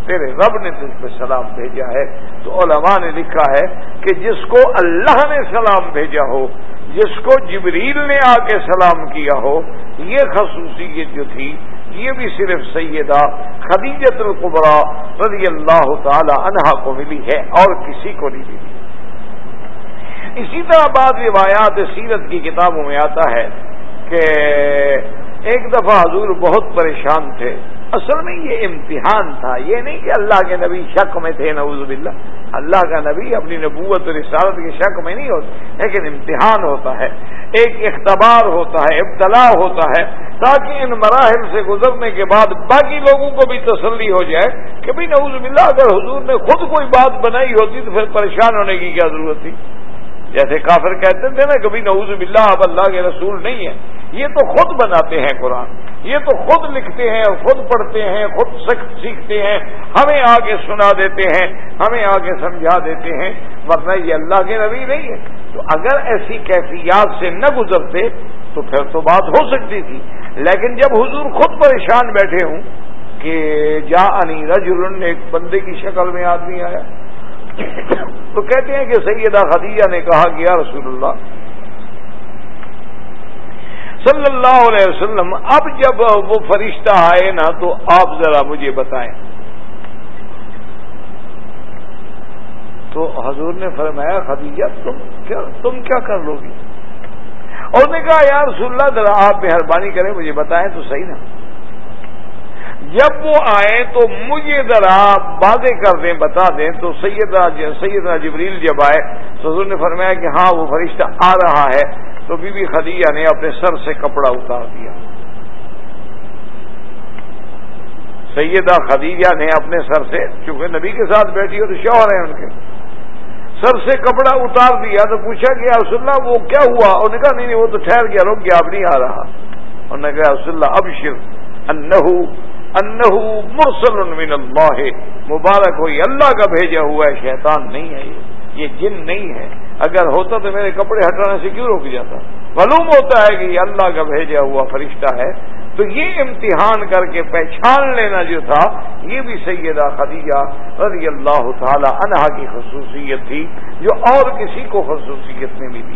تیرے رب نے تجھ پہ سلام بھیجا ہے۔ تو علماء نے لکھا ہے کہ جس کو اللہ نے سلام بھیجا ہو، جس کو جبریل نے آ کے سلام کیا ہو، یہ خصوصیت جو تھی یہ بھی صرف سیدہ خدیجہ الکبریٰ رضی اللہ تعالی عنہا کو ملی ہے اور کسی کو نہیں ملی۔ اسی طرح بعض روایات سیرت کی کتابوں میں آتا ہے کہ ایک دفعہ حضور بہت پریشان تھے۔ اصل میں یہ امتحان تھا، یہ نہیں کہ اللہ کے نبی شک میں تھے، نعوذ باللہ، اللہ کا نبی اپنی نبوت اور رسالت کے شک میں نہیں ہوتا، لیکن امتحان ہوتا ہے، ایک اختبار ہوتا ہے، ابتلا ہوتا ہے، تاکہ ان مراحل سے گزرنے کے بعد باقی لوگوں کو بھی تسلی ہو جائے کہ بھئی نعوذ باللہ اگر حضور نے خود کوئی بات بنائی ہوتی تو پھر پریشان ہونے کی کیا ضرورت تھی۔ جیسے کافر کہتے تھے نا کبھی نعوذ باللہ اب اللہ کے رسول نہیں ہے، یہ تو خود بناتے ہیں قرآن، یہ تو خود لکھتے ہیں، خود پڑھتے ہیں، خود سیکھتے ہیں، ہمیں آگے سنا دیتے ہیں، ہمیں آگے سمجھا دیتے ہیں، ورنہ یہ اللہ کے نبی نہیں ہے۔ تو اگر ایسی کیفیات سے نہ گزرتے تو پھر تو بات ہو سکتی تھی، لیکن جب حضور خود پریشان بیٹھے ہوں کہ جاءنی رجل، ایک بندے کی شکل میں آدمی آیا، تو کہتے ہیں کہ سیدہ خدیجہ نے کہا کہ یا رسول اللہ صلی اللہ علیہ وسلم، اب جب وہ فرشتہ آئے نا تو آپ ذرا مجھے بتائیں۔ تو حضور نے فرمایا خدیجہ تم کیا کر لو گی؟ اور نے کہا یا رسول اللہ ذرا آپ مہربانی کریں مجھے بتائیں تو صحیح نا۔ جب وہ آئے تو مجھے ذرا واضح کر دیں، بتا دیں۔ تو سیدنا جبریل جب آئے تو حضور نے فرمایا کہ ہاں وہ فرشتہ آ رہا ہے۔ تو بی بی خدیجہ نے اپنے سر سے کپڑا اتار دیا، سیدہ خدیجہ نے اپنے سر سے، چونکہ نبی کے ساتھ بیٹھی ہو تو شوہر ہیں ان کے، سر سے کپڑا اتار دیا۔ تو پوچھا کہ یا رسول اللہ وہ کیا ہوا؟ انہوں نے کہا نہیں وہ تو ٹھہر گیا، رک گیا، اب نہیں آ رہا۔ انہوں نے کہا رسول اللہ ابشر انہ مرسل من اللہ، مبارک ہو یہ اللہ کا بھیجا ہوا ہے، شیطان نہیں ہے، یہ جن نہیں ہے، اگر ہوتا تو میرے کپڑے ہٹانے سے کیوں روک جاتا؟ معلوم ہوتا ہے کہ یہ اللہ کا بھیجا ہوا فرشتہ ہے۔ تو یہ امتحان کر کے پہچان لینا جو تھا یہ بھی سیدہ خدیجہ رضی اللہ تعالی عنہا کی خصوصیت تھی جو اور کسی کو خصوصیت نہیں ملی۔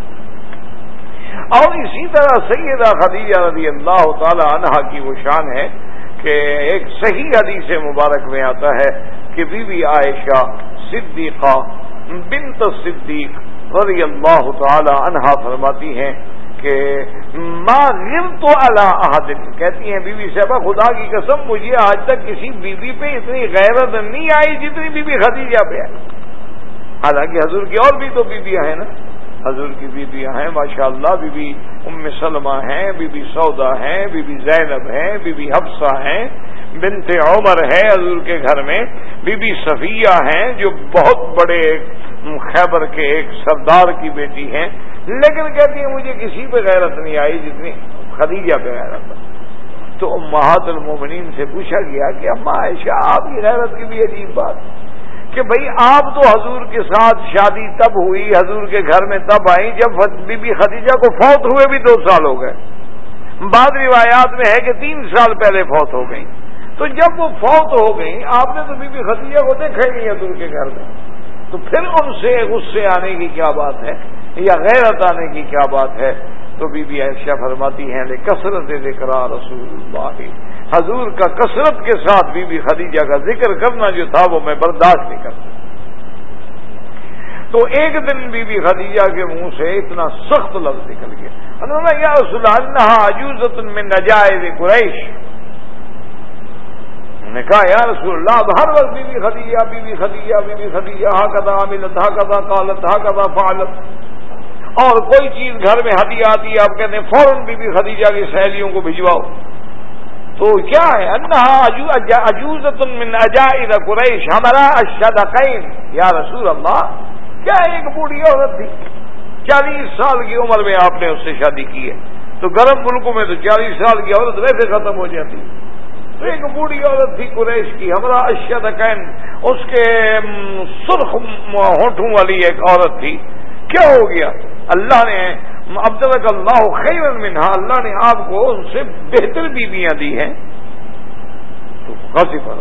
اور اسی طرح سیدہ خدیجہ رضی اللہ تعالی عنہا کی وہ شان ہے کہ ایک صحیح حدیث مبارک میں آتا ہے کہ بی بی عائشہ صدیقہ بنت صدیق رضی اللہ تعالی عنہا فرماتی ہیں کہ ما غرت علی احد، کہتی ہیں بی بی صاحبہ خدا کی قسم مجھے آج تک کسی بی بی پہ اتنی غیرت نہیں آئی جتنی بی بی خدیجہ پہ آئی۔ حالانکہ حضور کی اور بھی تو بیویاں ہیں نا، حضور کی بیویاں ہیں ماشاءاللہ، بی بی ام سلمہ ہیں، بی بی سودا ہیں، بی بی زینب ہیں، بی بی حفصہ ہیں، بنت عمر ہے حضور کے گھر میں، بی بی صفیہ ہیں جو بہت بڑے خیبر کے ایک سردار کی بیٹی ہیں، لیکن کہتی ہیں مجھے کسی پہ غیرت نہیں آئی جتنی خدیجہ پہ غیرت آئی۔ تو امہات المومنین سے پوچھا گیا کہ اما عائشہ آپ کی غیرت کی بھی عجیب بات کہ بھئی آپ تو حضور کے ساتھ شادی تب ہوئی، حضور کے گھر میں تب آئی جب بی بی خدیجہ کو فوت ہوئے بھی 2 سال ہو گئے، بعض روایات میں ہے کہ 3 سال پہلے فوت ہو گئی۔ تو جب وہ فوت ہو گئی آپ نے تو بی بی خدیجہ کو دیکھا ہی نہیں حضور کے گھر میں، تو پھر ان سے غصے آنے کی کیا بات ہے یا غیرت آنے کی کیا بات ہے؟ تو بی بی عائشہ فرماتی ہیں کثرت ذکر رسول اللہ، حضور کا کثرت کے ساتھ بی بی خدیجہ کا ذکر کرنا جو تھا وہ میں برداشت نہیں کرتا۔ تو ایک دن بی بی خدیجہ کے منہ سے اتنا سخت لفظ نکل گیا، انہوں نے یا رسول اللہ انہا عجوزۃ من نجائز قریش، نے کہا یا رسول اللہ اب ہر وقت بی بی خدیجہ بی بی خدیجہ بی بی خدیجہ ہکذا عملت ہکذا قالت ہکذا فعلت، اور کوئی چیز گھر میں ہدیہ آتی ہے آپ کہتے ہیں فوراً بی بی خدیجہ کی سہیلیوں کو بھجواؤ۔ تو کیا ہے انہا عجوزۃ من عجائز قریش ہمارا الشدقین، یا رسول اللہ کیا ایک بوڑھی عورت تھی 40 سال کی عمر میں آپ نے اس سے شادی کی ہے، تو گرم ملکوں میں تو 40 سال کی عورت ویسے ختم ہو جاتی، تو ایک بوڑھی عورت تھی قریش کی ہمارا الشدقین، اس کے سرخ ہونٹوں والی ایک عورت تھی، کیا ہو گیا؟ اللہ نے ابدلک اللہ خیرا منہا، اللہ نے آپ کو ان سے بہتر بیویاں دی ہیں۔ تو غضب رسول اللہ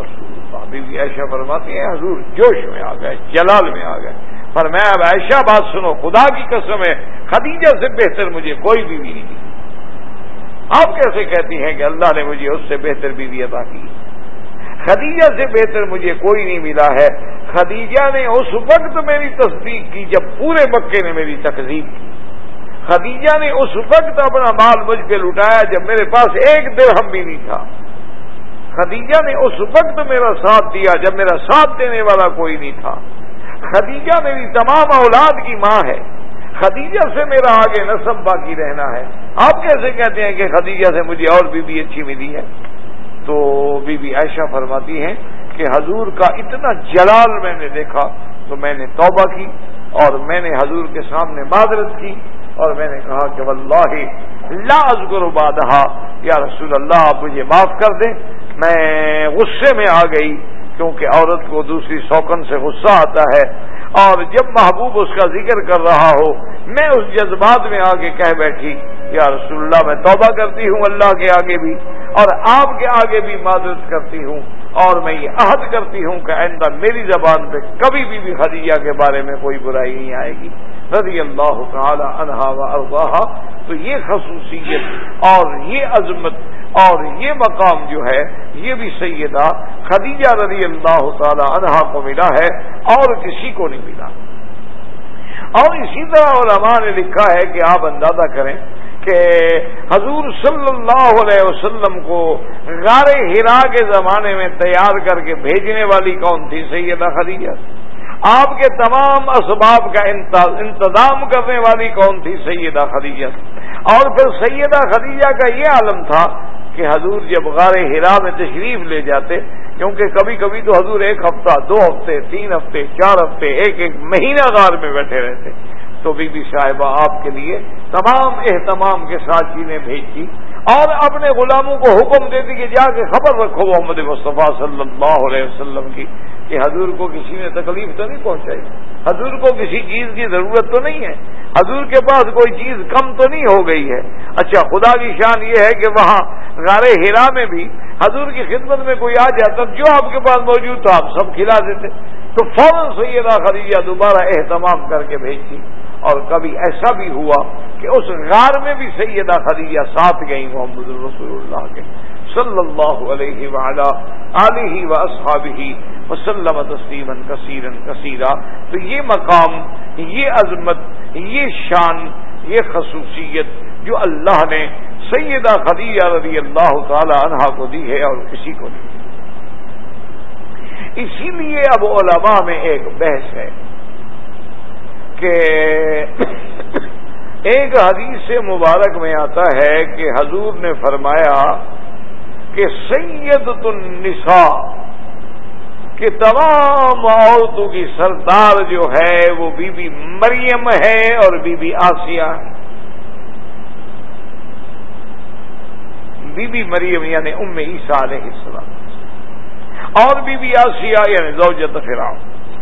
بی عائشہ فرماتی ہیں حضور جوش میں آ گئے، جلال میں آ گئے، فرمایا اب عائشہ بات سنو، خدا کی قسم ہے خدیجہ سے بہتر مجھے کوئی بیوی نہیں ملی۔ آپ کیسے کہتی ہیں کہ اللہ نے مجھے اس سے بہتر بیوی عطا کی؟ خدیجہ سے بہتر مجھے کوئی نہیں ملا ہے۔ خدیجہ نے اس وقت میری تصدیق کی جب پورے مکے نے میری تکذیب کی۔ خدیجہ نے اس وقت اپنا مال مجھ پہ لٹایا جب میرے پاس ایک درہم بھی نہیں تھا۔ خدیجہ نے اس وقت میرا ساتھ دیا جب میرا ساتھ دینے والا کوئی نہیں تھا۔ خدیجہ میری تمام اولاد کی ماں ہے۔ خدیجہ سے میرا آگے نسب باقی رہنا ہے۔ آپ کیسے کہتے ہیں کہ خدیجہ سے مجھے اور بیوی اچھی ملی ہے؟ تو بی بی عائشہ فرماتی ہیں کہ حضور کا اتنا جلال میں نے دیکھا تو میں نے توبہ کی اور میں نے حضور کے سامنے معذرت کی اور میں نے کہا کہ واللہ لا اذکر بعدہا، یا رسول اللہ آپ مجھے معاف کر دیں، میں غصے میں آ گئی، کیونکہ عورت کو دوسری سوکن سے غصہ آتا ہے، اور جب محبوب اس کا ذکر کر رہا ہو میں اس جذبات میں آ کے کہہ بیٹھی یا رسول اللہ میں توبہ کرتی ہوں اللہ کے آگے بھی اور آپ کے آگے بھی معذرت کرتی ہوں، اور میں یہ عہد کرتی ہوں کہ آئندہ میری زبان پہ کبھی بھی خدیجہ کے بارے میں کوئی برائی نہیں آئے گی رضی اللہ تعالی عنہا و ارضاہا۔ تو یہ خصوصیت اور یہ عظمت اور یہ مقام جو ہے یہ بھی سیدہ خدیجہ رضی اللہ تعالی عنہا کو ملا ہے اور کسی کو نہیں ملا۔ اور اسی طرح علماء نے لکھا ہے کہ آپ اندازہ کریں کہ حضور صلی اللہ علیہ وسلم کو غار حرا کے زمانے میں تیار کر کے بھیجنے والی کون تھی؟ سیدہ خدیجہ۔ آپ کے تمام اسباب کا انتظام کرنے والی کون تھی؟ سیدہ خدیجہ۔ اور پھر سیدہ خدیجہ کا یہ عالم تھا کہ حضور جب غار حرا میں تشریف لے جاتے، کیونکہ کبھی کبھی تو حضور ایک ہفتہ، 2 ہفتے، 3 ہفتے، 4 ہفتے، ایک مہینہ غار میں بیٹھے رہتے، تو بی بی صاحبہ آپ کے لیے تمام اہتمام کے ساتھ چیزیں بھیجتی اور اپنے غلاموں کو حکم دیتی کہ جا کے خبر رکھو محمد مصطفیٰ صلی اللہ علیہ وسلم کی کہ حضور کو کسی نے تکلیف تو نہیں پہنچائی، حضور کو کسی چیز کی ضرورت تو نہیں ہے، حضور کے پاس کوئی چیز کم تو نہیں ہو گئی ہے۔ اچھا خدا کی شان یہ ہے کہ وہاں غار حرا میں بھی حضور کی خدمت میں کوئی آ جاتا جو آپ کے پاس موجود تھا آپ سب کھلا دیتے، تو فوراً سیدہ خدیجہ دوبارہ اہتمام کر کے بھیجتی۔ اور کبھی ایسا بھی ہوا کہ اس غار میں بھی سیدہ خدیجہ ساتھ گئی محمد رسول اللہ کے صلی اللہ علیہ وعلا آلہ واصحابہ وسلم تسلیما کثیرا کثیرا۔ تو یہ مقام، یہ عظمت، یہ شان، یہ خصوصیت جو اللہ نے سیدہ خدیجہ رضی اللہ تعالی عنہا کو دی ہے اور کسی کو نہیں۔ اسی لیے اب علماء میں ایک بحث ہے کہ ایک حدیث مبارک میں آتا ہے کہ حضور نے فرمایا کہ سیدۃ النساء کہ تمام عورتوں کی سردار جو ہے وہ بی بی مریم ہے اور بی بی آسیہ ہے۔ بی بی مریم یعنی ام عیسیٰ علیہ السلام اور بی بی آسیہ یعنی زوجۃ فرعون۔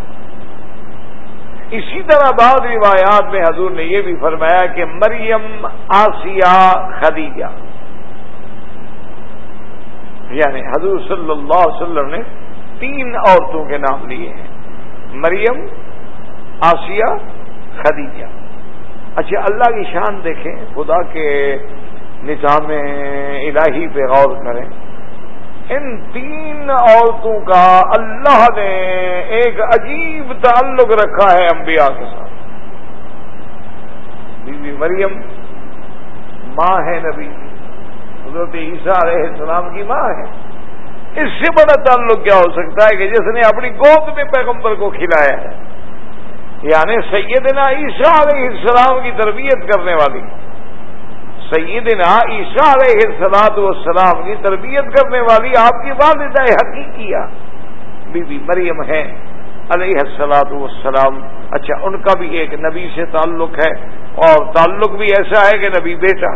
اسی طرح بعض روایات میں حضور نے یہ بھی فرمایا کہ مریم، آسیہ، خدیجہ، یعنی حضور صلی اللہ علیہ وسلم نے 3 عورتوں کے نام لیے ہیں، مریم، آسیہ، خدیجہ۔ اچھا اللہ کی شان دیکھیں، خدا کے نظام الہی پہ غور کریں، ان 3 عورتوں کا اللہ نے ایک عجیب تعلق رکھا ہے انبیاء کے ساتھ۔ بی بی مریم ماں ہے نبی، حضرت عیسیٰ علیہ السلام کی ماں ہے، اس سے بڑا تعلق کیا ہو سکتا ہے کہ جس نے اپنی گود میں پیغمبر کو کھلایا ہے، یعنی سیدنا عیسیٰ علیہ السلام کی تربیت کرنے والی، سیدنا عیسیٰ علیہ السلام کی تربیت کرنے والی آپ کی والدہ حقیقیہ بی بی مریم ہے علیہ السلام۔ اچھا ان کا بھی ایک نبی سے تعلق ہے اور تعلق بھی ایسا ہے کہ نبی بیٹا۔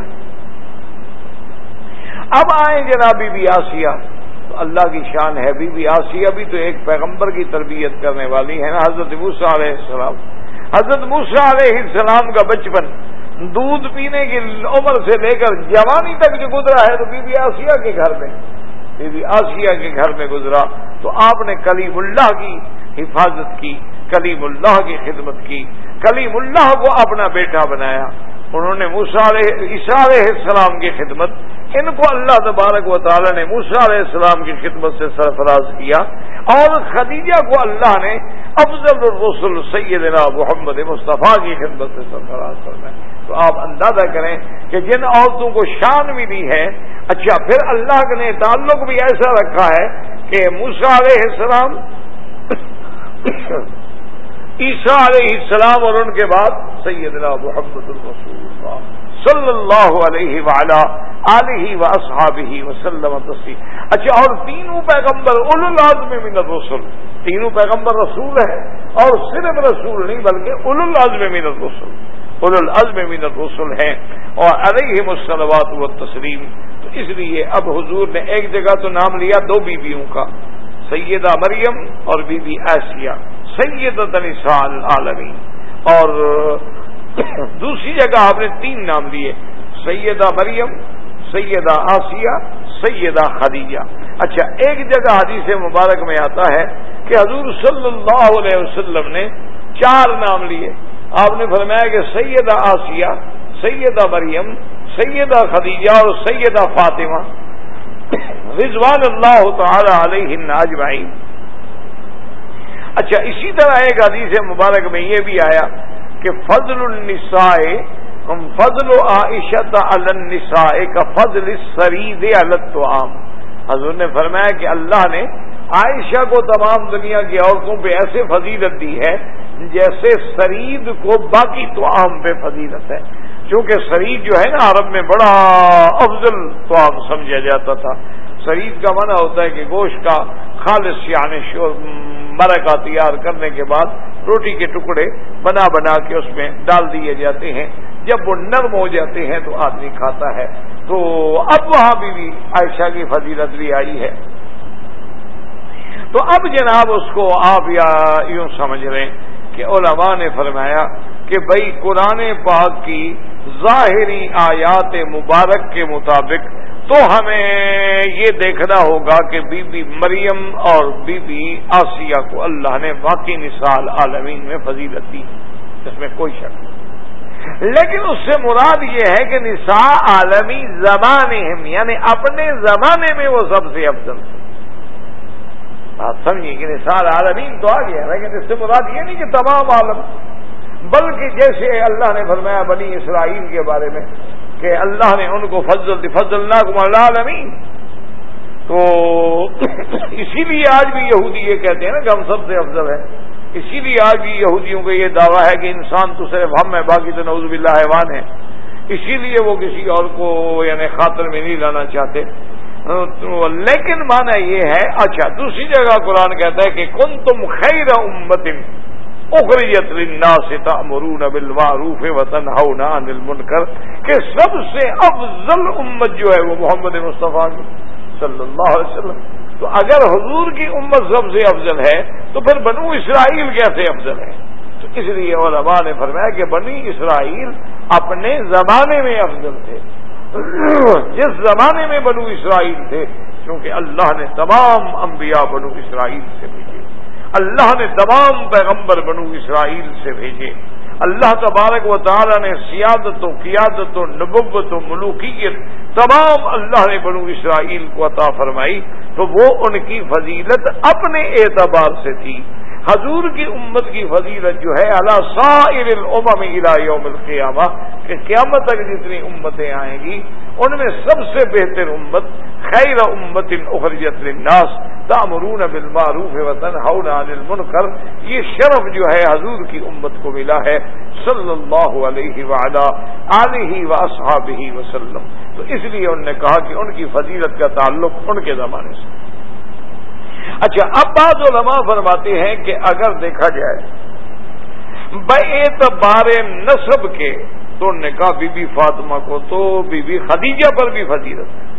اب آئیں جناب بی بی آسیہ، تو اللہ کی شان ہے، بی بی آسیہ بھی تو ایک پیغمبر کی تربیت کرنے والی ہے نا، حضرت موسیٰ علیہ السلام۔ حضرت موسیٰ علیہ السلام کا بچپن دودھ پینے کی عمر سے لے کر جوانی تک جو گزرا ہے تو بی بی آسیہ کے گھر میں، بی بی آسیہ کے گھر میں گزرا تو آپ نے کلیم اللہ کی حفاظت کی، کلیم اللہ کی خدمت کی، کلیم اللہ کو اپنا بیٹا بنایا۔ انہوں نے عیسیٰ علیہ السلام کی خدمت، ان کو اللہ تبارک و تعالی نے موسیٰ علیہ السلام کی خدمت سے سرفراز کیا، اور خدیجہ کو اللہ نے افضل الرسل سیدنا محمد مصطفیٰ کی خدمت سے سرفراز فرمایا۔ تو آپ اندازہ کریں کہ جن عورتوں کو شان ملی ہے، اچھا پھر اللہ نے تعلق بھی ایسا رکھا ہے کہ موسیٰ علیہ السلام، عیسیٰ علیہ السلام، اور ان کے بعد سیدنا محمد الرسول اللہ صلی اللہ علیہ وعلا آلہ واصحابہ وسلم تسلیما۔ اچھا، اور تینوں پیغمبر اولو العزم من الرسل، تینوں پیغمبر رسول ہیں، اور صرف رسول نہیں بلکہ اولو العزم من الرسل، اولو العزم من الرسل ہیں، اور علیہم الصلوات والتسلیم۔ تو اس لیے اب حضور نے ایک جگہ تو نام لیا دو بیویوں کا، سیدہ مریم اور بی بی آسیہ سیدۃ نساء العالمین، اور دوسری جگہ آپ نے تین نام لیے، سیدہ مریم، سیدہ آسیہ، سیدہ خدیجہ۔ اچھا، ایک جگہ حدیث مبارک میں آتا ہے کہ حضور صلی اللہ علیہ وسلم نے چار نام لیے۔ آپ نے فرمایا کہ سیدہ آسیہ، سیدہ مریم، سیدہ خدیجہ اور سیدہ فاطمہ رضوان اللہ تعالی علیہن اجمعین۔ اچھا، اسی طرح ایک حدیث مبارک میں یہ بھی آیا کہ فضل النساء فضل عائشہ علی النساء کفضل السرید علی الطعام۔ حضور نے فرمایا کہ اللہ نے عائشہ کو تمام دنیا کی عورتوں پہ ایسے فضیلت دی ہے جیسے سرید کو باقی طعام پہ فضیلت ہے، چونکہ سرید جو ہے نا عرب میں بڑا افضل طعام سمجھا جاتا تھا۔ سرید کا معنی ہوتا ہے کہ گوشت کا خالص یعنی مرقہ تیار کرنے کے بعد روٹی کے ٹکڑے بنا بنا کے اس میں ڈال دیے جاتے ہیں، جب وہ نرم ہو جاتے ہیں تو آدمی کھاتا ہے۔ تو اب وہاں بھی عائشہ کی فضیلت بھی آئی ہے۔ تو اب جناب اس کو آپ یا یوں سمجھ رہے ہیں کہ علماء نے فرمایا کہ بھئی قرآن پاک کی ظاہری آیات مبارک کے مطابق تو ہمیں یہ دیکھنا ہوگا کہ بی بی مریم اور بی بی آسیہ کو اللہ نے واقعی نساء العالمین میں فضیلت دی، اس میں کوئی شک نہیں، لیکن اس سے مراد یہ ہے کہ نساء عالمی زمانہم، یعنی اپنے زمانے میں وہ سب سے افضل تھے۔ آپ سمجھیے کہ نساء العالمین تو آ گیا، لیکن اس سے مراد یہ نہیں کہ تمام عالم، بلکہ جیسے اللہ نے فرمایا بنی اسرائیل کے بارے میں کہ اللہ نے ان کو فضلناکم علی العالمین، تو اسی لیے آج بھی یہودی یہ کہتے ہیں نا کہ ہم سب سے افضل ہیں۔ اسی لیے آج بھی یہودیوں کا یہ دعویٰ ہے کہ انسان تو صرف ہم ہے، باقی تو نعوذ باللہ حیوان ہے، اسی لیے وہ کسی اور کو یعنی خاطر میں نہیں لانا چاہتے۔ لیکن معنی یہ ہے، اچھا دوسری جگہ قرآن کہتا ہے کہ کنتم خیر امت اخرجت للناس تأمرون بالمعروف وتنہون عن المنکر، کہ سب سے افضل امت جو ہے وہ محمد مصطفیٰ کی صلی اللہ علیہ وسلم۔ تو اگر حضور کی امت سب سے افضل ہے تو پھر بنو اسرائیل کیسے افضل ہے؟ تو اس لیے علماء نے فرمایا کہ بنی اسرائیل اپنے زمانے میں افضل تھے، جس زمانے میں بنو اسرائیل تھے، کیونکہ اللہ نے تمام انبیاء بنو اسرائیل سے بھیجے، اللہ نے تمام پیغمبر بنو اسرائیل سے بھیجے، اللہ تبارک و تعالی نے سیادت و قیادت و نبوت و ملوکیت تمام اللہ نے بنو اسرائیل کو عطا فرمائی، تو وہ ان کی فضیلت اپنے اعتبار سے تھی۔ حضور کی امت کی فضیلت جو ہے علی سائر الامم الی یوم القیامہ، کہ قیامت تک جتنی امتیں آئیں گی ان میں سب سے بہتر امت خیر امت اخرجت للناس تأمرون بالمعروف وتنہون عن المنکر، یہ شرف جو ہے حضور کی امت کو ملا ہے صلی اللہ علیہ وعلا آلہ واصحابہ وسلم۔ تو اس لیے انہوں نے کہا کہ ان کی فضیلت کا تعلق ان کے زمانے سے۔ اچھا، اب بعض علماء فرماتے ہیں کہ اگر دیکھا جائے باعتبار نسب کے، تو انہوں نے کہا بی بی فاطمہ کو تو بی بی خدیجہ پر بھی فضیلت ہے،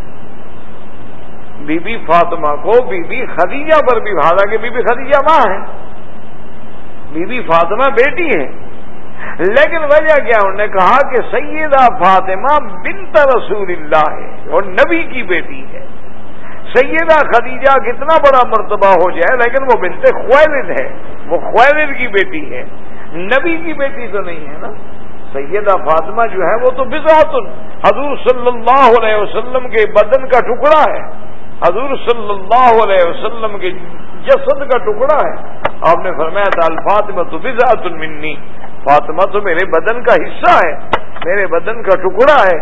بی بی فاطمہ کو بی بی خدیجہ پر بھی، حالانکہ بی بی خدیجہ ماں ہے، بی بی فاطمہ بیٹی ہے، لیکن وجہ کیا؟ انہوں نے کہا کہ سیدہ فاطمہ بنت رسول اللہ ہے اور نبی کی بیٹی ہے، سیدہ خدیجہ کتنا بڑا مرتبہ ہو جائے لیکن وہ بنت خویلد ہے، وہ خویلد کی بیٹی ہے، نبی کی بیٹی تو نہیں ہے نا۔ سیدہ فاطمہ جو ہے وہ تو بضعۃ، حضور صلی اللہ علیہ وسلم کے بدن کا ٹکڑا ہے، حضور صلی اللہ علیہ وسلم کے جسد کا ٹکڑا ہے۔ آپ نے فرمایا تھا الفاطمہ تو بضعۃ منی، فاطمہ تو میرے بدن کا حصہ ہے، میرے بدن کا ٹکڑا ہے۔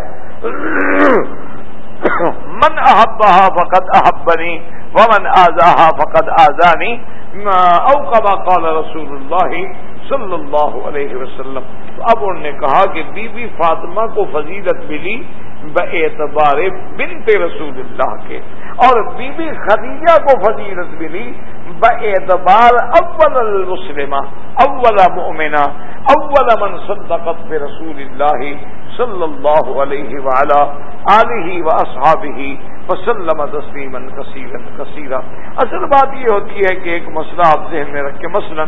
من احبها فقد احبنی ومن آذاها فقد آذانی، او کما قال رسول اللہ صلی اللہ علیہ وسلم۔ اب انہوں نے کہا کہ بی بی فاطمہ کو فضیلت ملی باعتبار بنت رسول اللہ کے، اور بی بی خدیجہ کو فضیلت ملی باعتبار اول المسلمہ، اول مؤمنہ، اول من صدقت برسول اللہ صلی اللہ علیہ وعلی آلہ واصحابہ وسلم تسلیما کثیرا کثیرا۔ اصل بات یہ ہوتی ہے کہ ایک مسئلہ آپ ذہن میں رکھیں، مثلا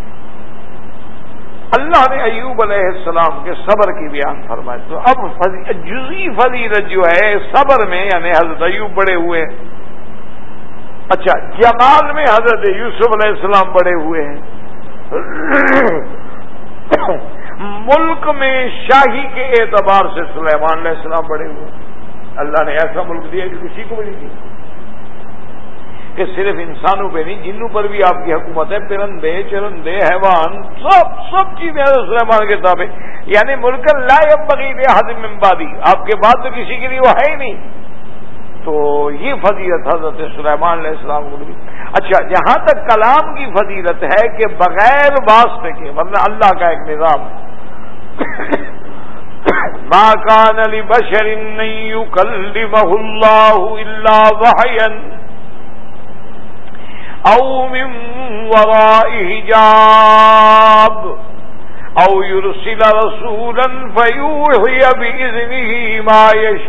اللہ نے ایوب علیہ السلام کے صبر کی بیان فرمائی، تو اب جزئی فضیلت جو ہے صبر میں، یعنی حضرت ایوب بڑے ہوئے، اچھا جمال میں حضرت یوسف علیہ السلام بڑے ہوئے ہیں، ملک میں شاہی کے اعتبار سے سلیمان علیہ السلام بڑے ہوئے۔ اللہ نے ایسا ملک دیا کہ کسی کو بھی نہیں دیا، کہ صرف انسانوں پہ نہیں، جنوں پر بھی آپ کی حکومت ہے، پرندے چرندے حیوان سب چیزیں سلیمان کے تابع، یعنی ملک لا ينبغي لأحد من بعدی، آپ کے بعد تو کسی کے لیے وہ ہے ہی نہیں۔ تو یہ فضیلت حضرت سلیمان علیہ السلام کو ملی۔ اچھا جہاں تک کلام کی فضیلت ہے کہ بغیر واسطے کے، ورنہ اللہ کا ایک نظام ہے ما كان لبشر ان يكلمه الله الا وحيا او من وراء حجاب او يرسل رسولا فيوحي باذنه ما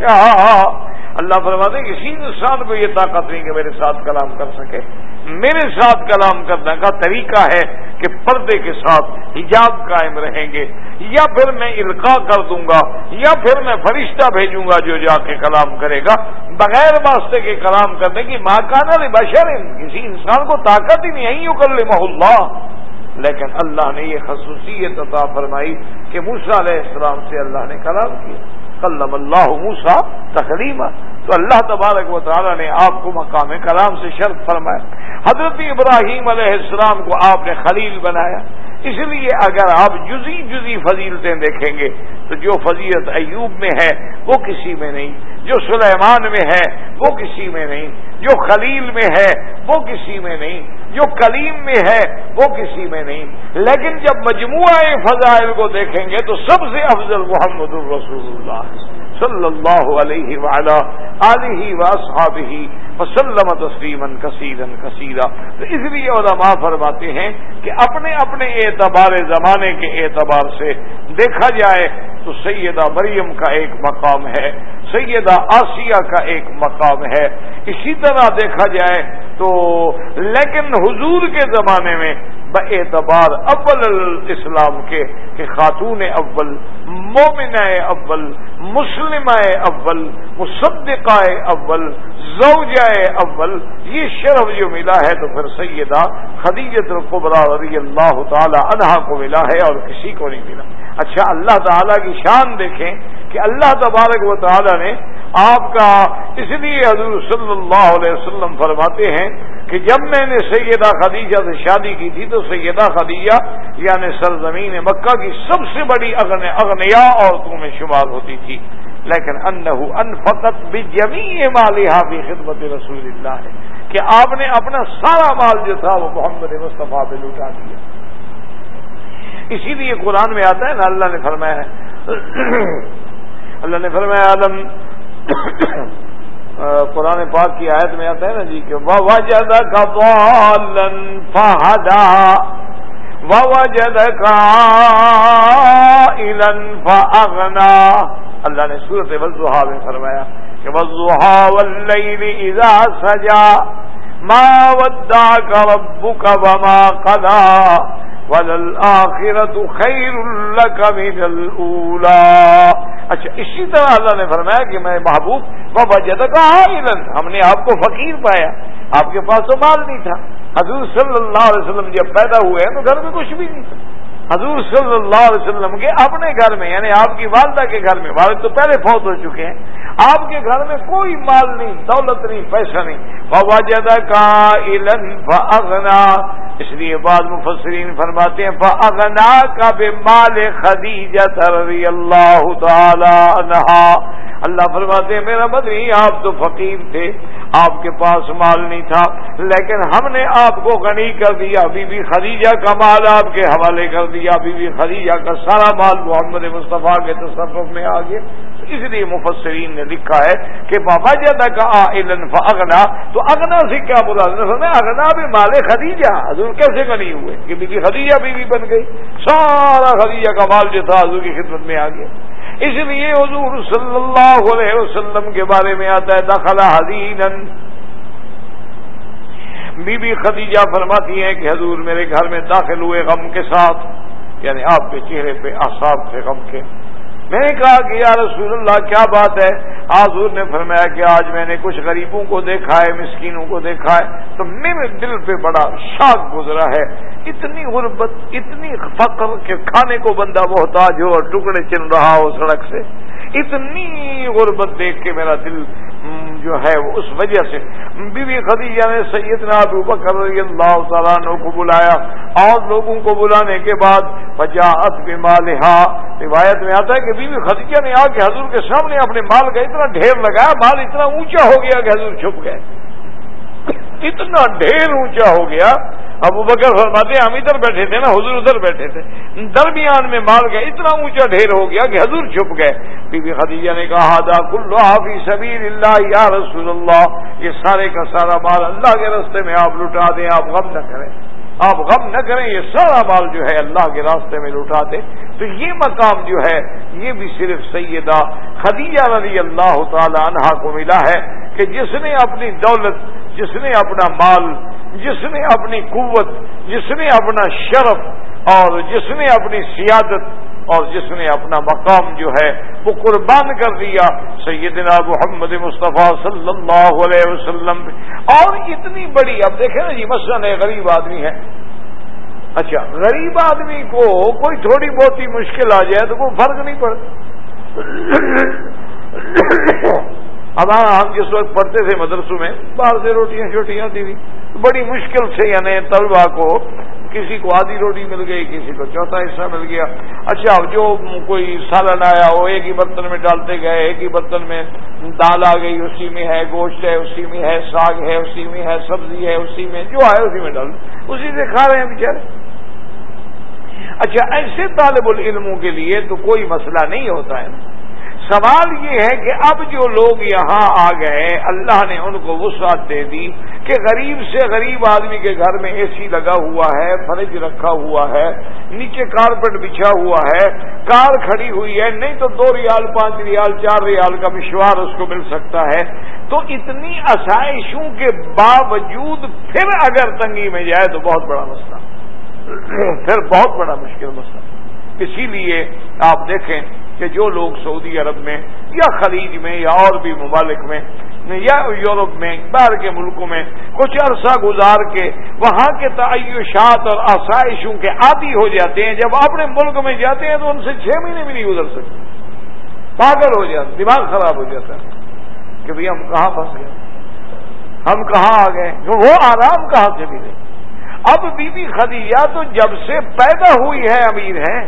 يشاء۔ اللہ فرماتے ہیں کسی انسان کو یہ طاقت نہیں کہ میرے ساتھ کلام کر سکے۔ میرے ساتھ کلام کرنے کا طریقہ ہے کہ پردے کے ساتھ حجاب قائم رہیں گے، یا پھر میں القاء کر دوں گا، یا پھر میں فرشتہ بھیجوں گا جو جا کے کلام کرے گا، بغیر واسطے کے کلام کرنے کی ما کان لبشر، کسی انسان کو طاقت ہی نہیں یکلمہ اللہ۔ لیکن اللہ نے یہ خصوصیت عطا فرمائی کہ موسیٰ علیہ السلام سے اللہ نے کلام کیا، کلم اللہ موسیٰ تکلیما، تو اللہ تبارک و تعالی نے آپ کو مقام کلام سے شرف فرمایا۔ حضرت ابراہیم علیہ السلام کو آپ نے خلیل بنایا، اس لیے اگر آپ جزئی فضیلتیں دیکھیں گے تو جو فضیلت ایوب میں ہے وہ کسی میں نہیں، جو سلیمان میں ہے وہ کسی میں نہیں، جو خلیل میں ہے وہ کسی میں نہیں، جو کلیم میں ہے وہ کسی میں نہیں۔ لیکن جب مجموعہ فضائل کو دیکھیں گے تو سب سے افضل محمد الرسول اللہ صلی اللہ علیہ وعلی آلہ واصحابہ وسلم تسلیما کثیرا کثیرا۔ تو اس لیے علماء فرماتے ہیں کہ اپنے اپنے اعتبار زمانے کے اعتبار سے دیکھا جائے تو سیدہ مریم کا ایک مقام ہے، سیدہ آسیہ کا ایک مقام ہے، اسی طرح دیکھا جائے تو لیکن حضور کے زمانے میں باعتبار اول الاسلام کے کہ خاتون اول، مومنہ اول، مسلمہ اول، مصدقہ اول، زوجہ اول، یہ شرف جو ملا ہے تو پھر سیدہ خدیجہ الکبریٰ رضی اللہ تعالی عنہا کو ملا ہے اور کسی کو نہیں ملا۔ اچھا اللہ تعالیٰ کی شان دیکھیں کہ اللہ تبارک و تعالی نے آپ کا، اس لیے حضور صلی اللہ علیہ وسلم فرماتے ہیں کہ جب میں نے سیدہ خدیجہ سے شادی کی تھی تو سیدہ خدیجہ یعنی سرزمین مکہ کی سب سے بڑی اغنیا عورتوں میں شمار ہوتی تھی، لیکن انہ انفقت بجمیع مالہا فی خدمت رسول اللہ ہے کہ آپ نے اپنا سارا مال جو تھا وہ محمد مصطفیٰ پہ لوٹا دیا۔ اسی لیے قرآن میں آتا ہے نا، اللہ نے فرمایا عالم قرآن پاک کی آیت میں آتا ہے نا جی کہ وَوَجَدَكَ ضَالًّا فَهَدَىٰ وَوَجَدَكَ عَائِلًا فَأَغْنَىٰ۔ اللہ نے سورۃ والضحیٰ میں فرمایا کہ وَالضُّحَىٰ وَاللَّيْلِ إِذَا سَجَىٰ مَا وَدَّعَكَ رَبُّكَ وَمَا قَلَىٰ وَلَلْآخِرَةُ خَيْرٌ لَكَ مِنَ الْأُولَىٰ۔ اچھا، اسی طرح اللہ نے فرمایا کہ میں محبوب وَوَجَدَكَ عَائِلًا، ہم نے آپ کو فقیر پایا، آپ کے پاس تو مال نہیں تھا۔ حضور صلی اللہ علیہ وسلم جب پیدا ہوئے ہیں تو گھر میں کچھ بھی نہیں تھا۔ حضور صلی اللہ علیہ وسلم کے اپنے گھر میں، یعنی آپ کی والدہ کے گھر میں، والد تو پہلے فوت ہو چکے ہیں، آپ کے گھر میں کوئی مال نہیں، دولت نہیں، پیسہ نہیں۔ وَوَجَدَكَ عَائِلًا فَأَغْنَىٰ، اس لیے بعض مفسرین فرماتے ہیں فَأَغْنَاكَ بِمَالِ خَدِیجَةَ رضی اللہ تعالی عنہا۔ اللہ فرماتے ہیں میرا مدنی آپ تو فقیر تھے، آپ کے پاس مال نہیں تھا، لیکن ہم نے آپ کو غنی کر دیا، بی بی خدیجہ کا مال آپ کے حوالے کر دیا، بی بی خدیجہ کا سارا مال محمد مصطفیٰ کے تصرف میں آ گیا۔ اس لیے مفسرین نے لکھا ہے کہ وَوَجَدَكَ عَائِلًا فَأَغْنَىٰ، تو اغنا سے کیا مراد ہے؟ اغنا بھی مال خدیجہ، حضور کیسے غنی ہوئے کہ بی بی خدیجہ بیوی بن گئی، سارا خدیجہ کا مال جو تھا حضور کی خدمت میں آ گیا۔ اس لیے حضور صلی اللہ علیہ وسلم کے بارے میں آتا ہے دخل حزیناً، بی بی خدیجہ فرماتی ہیں کہ حضور میرے گھر میں داخل ہوئے غم کے ساتھ، یعنی آپ کے چہرے پہ آثار تھے غم کے۔ میں نے کہا کہ یا رسول اللہ کیا بات ہے؟ حضور نے فرمایا کہ آج میں نے کچھ غریبوں کو دیکھا ہے، مسکینوں کو دیکھا ہے، تو میرے دل پہ بڑا شاک گزرا ہے، اتنی غربت، اتنی فقر کہ کھانے کو بندہ محتاج ہو اور ٹکڑے چن رہا ہو سڑک سے، اتنی غربت دیکھ کے میرا دل جو ہے وہ اس وجہ سے بی بی خدیجہ نے سیدنا ابو بکر رضی اللہ تعالیٰ عنہ کو بلایا، اور لوگوں کو بلانے کے بعد فجاءت بمالہا، روایت میں آتا ہے کہ بی بی خدیجہ نے آ کے حضور کے سامنے اپنے مال کا اتنا ڈھیر لگایا، مال اتنا اونچا ہو گیا کہ حضور چھپ گئے، اتنا ڈھیر اونچا ہو گیا۔ ابو بکر فرماتے ہیں ہم ادھر بیٹھے تھے نا، حضور ادھر بیٹھے تھے، درمیان میں مال کا اتنا اونچا ڈھیر ہو گیا کہ حضور چھپ گئے۔ بی بی خدیجہ نے کہا ہذا کلھا فی سبیل اللہ یا رسول اللہ، یہ سارے کا سارا مال اللہ کے راستے میں آپ لٹا دیں، آپ غم نہ کریں، آپ غم نہ کریں، یہ سارا مال جو ہے اللہ کے راستے میں لٹا دیں۔ تو یہ مقام جو ہے یہ بھی صرف سیدہ خدیجہ رضی اللہ تعالی عنہا کو ملا ہے کہ جس نے اپنی دولت، جس نے اپنا مال، جس نے اپنی قوت، جس نے اپنا شرف، اور جس نے اپنی سیادت، اور جس نے اپنا مقام جو ہے وہ قربان کر دیا سیدنا محمد مصطفیٰ صلی اللہ علیہ وسلم۔ اور اتنی بڑی، اب دیکھیں نا جی، مثلا غریب آدمی ہے، اچھا غریب آدمی کو کوئی تھوڑی بہت ہی مشکل آ جائے تو کوئی فرق نہیں پڑتا۔ اب ہم جس وقت پڑھتے تھے مدرسوں میں، باہر سے روٹیاں شوٹیاں آتی تھی، بڑی مشکل سے یعنی طلبا کو کسی کو آدھی روٹی مل گئی، کسی کو چوتھا حصہ مل گیا۔ اچھا جو کوئی سالن آیا وہ ایک ہی برتن میں ڈالتے گئے، ایک ہی برتن میں دال آ گئی، اسی میں ہے گوشت ہے، اسی میں ہے ساگ ہے، اسی میں ہے سبزی ہے، اسی میں جو ہے اسی میں ڈال، اسی سے کھا رہے ہیں بیچارے۔ اچھا ایسے طالب العلموں کے لیے تو کوئی مسئلہ نہیں ہوتا ہے۔ سوال یہ ہے کہ اب جو لوگ یہاں آ گئے، اللہ نے ان کو وسعت دے دی کہ غریب سے غریب آدمی کے گھر میں اے سی لگا ہوا ہے، فریج رکھا ہوا ہے، نیچے کارپیٹ بچھا ہوا ہے، کار کھڑی ہوئی ہے، نہیں تو 2 ریال 5 ریال 4 ریال کا مشوار اس کو مل سکتا ہے، تو اتنی آسائشوں کے باوجود پھر اگر تنگی میں جائے تو بہت بڑا مسئلہ، پھر بہت بڑا مشکل مسئلہ۔ اسی لیے آپ دیکھیں کہ جو لوگ سعودی عرب میں یا خلیج میں یا اور بھی ممالک میں یا یورپ میں باہر کے ملکوں میں کچھ عرصہ گزار کے وہاں کے تعیشات اور آسائشوں کے عادی ہو جاتے ہیں، جب اپنے ملک میں جاتے ہیں تو ان سے 6 مہینے بھی نہیں گزر سکتے، پاگل ہو جاتے، دماغ خراب ہو جاتا ہے کہ بھئی ہم کہاں پھنس گئے، ہم کہاں آ گئے، وہ آرام کہاں سے ملے۔ اب بی بی خدیجہ تو جب سے پیدا ہوئی ہے امیر ہیں،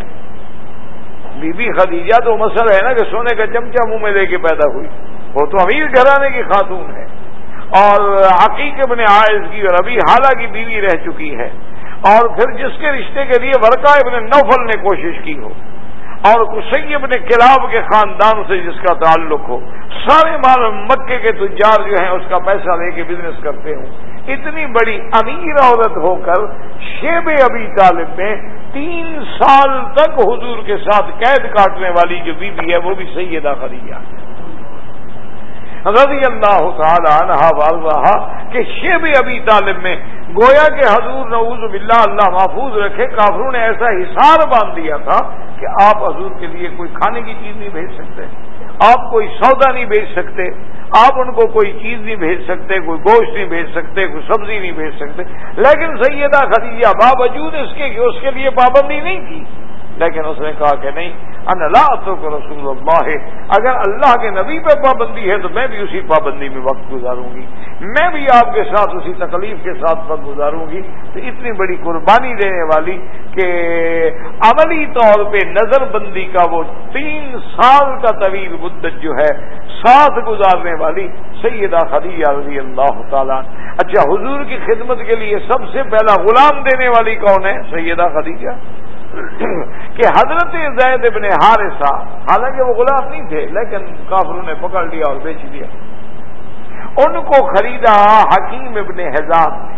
بی بی خدیجہ تو مسئلہ ہے نا کہ سونے کا چمچہ منہ میں لے کے پیدا ہوئی، وہ تو امیر گھرانے کی خاتون ہے، اور عقیق ابن عائض کی اور ابی حالہ کی بیوی رہ چکی ہے، اور پھر جس کے رشتے کے لیے ورقہ ابن نوفل نے کوشش کی ہو، اور قصی ابن کلاب کے خاندان سے جس کا تعلق ہو، سارے مال مکے کے تجار جو ہیں اس کا پیسہ لے کے بزنس کرتے ہوں، اتنی بڑی امیر عورت ہو کر شیب ابی طالب میں 3 سال تک حضور کے ساتھ قید کاٹنے والی جو بیوی ہے وہ بھی سیدہ خدیجہ۔ رضی اللہ تعالی عنہا وارضاہا کہ شیب ابی طالب میں گویا کہ حضور نعوذ باللہ اللہ محفوظ رکھے کافروں نے ایسا حصار باندھ دیا تھا کہ آپ حضور کے لیے کوئی کھانے کی چیز نہیں بھیج سکتے، آپ کوئی سودا نہیں بھیج سکتے، آپ ان کو کوئی چیز نہیں بھیج سکتے، کوئی گوشت نہیں بھیج سکتے، کوئی سبزی نہیں بھیج سکتے. لیکن سیدہ خدیجہ باوجود اس کے لیے پابندی نہیں تھی، لیکن اس نے کہا کہ نہیں، انا لا اترک رسول اللہ، اگر اللہ کے نبی پہ پابندی ہے تو میں بھی اسی پابندی میں وقت گزاروں گی، میں بھی آپ کے ساتھ اسی تکلیف کے ساتھ وقت گزاروں گی. تو اتنی بڑی قربانی دینے والی کہ عملی طور پہ نظر بندی کا وہ 3 سال کا طویل مدت جو ہے ساتھ گزارنے والی سیدہ خدیجہ رضی اللہ تعالیٰ. اچھا، حضور کی خدمت کے لیے سب سے پہلا غلام دینے والی کون ہے؟ سیدہ خدیجہ. کہ حضرت زید بن حارثہ، حالانکہ وہ غلام نہیں تھے لیکن کافروں نے پکڑ لیا اور بیچ دیا، ان کو خریدا حکیم ابن حزام نے.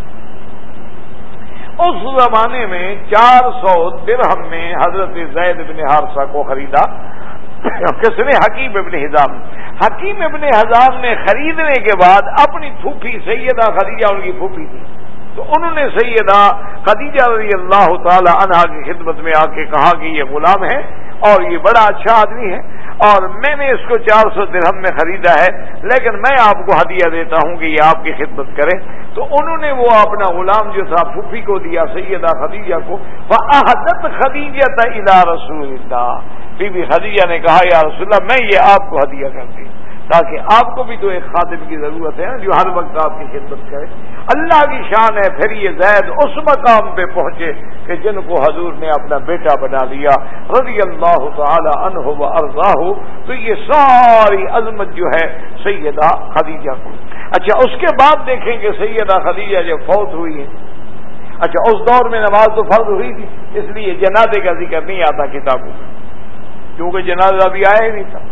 اس زمانے میں 400 درہم میں حضرت زید بن حارثہ کو خریدا. کس نے؟ حکیم ابن حزام. حکیم ابن حزام نے خریدنے کے بعد اپنی پھوپھی سیدہ خدیجہ، ان کی پھوپھی تھی، تو انہوں نے سیدہ خدیجہ رضی اللہ تعالی عنہا کی خدمت میں آ کے کہا کہ یہ غلام ہے اور یہ بڑا اچھا آدمی ہے اور میں نے اس کو 400 درہم میں خریدا ہے، لیکن میں آپ کو ہدیہ دیتا ہوں کہ یہ آپ کی خدمت کرے. تو انہوں نے وہ اپنا غلام جو تھا پھوپھی کو دیا، سیدہ خدیجہ کو. فأہدت خدیجہ الی رسول اللہ، بی بی خدیجہ نے کہا یا رسول اللہ میں یہ آپ کو ہدیہ کرتی ہوں، تاکہ آپ کو بھی تو ایک خادم کی ضرورت ہے جو ہر وقت آپ کی خدمت کرے. اللہ کی شان ہے. پھر یہ زید اس مقام پہ پہنچے کہ جن کو حضور نے اپنا بیٹا بنا لیا رضی اللہ تعالی عنہ و ارضاہ. تو یہ ساری عظمت جو ہے سیدہ خدیجہ کو. اچھا، اس کے بعد دیکھیں کہ سیدہ خدیجہ جب فوت ہوئی ہے، اچھا اس دور میں نماز تو فرض ہوئی تھی، اس لیے جنازے کا ذکر نہیں آتا کتابوں میں کیونکہ جنازہ بھی آیا ہی نہیں تھا.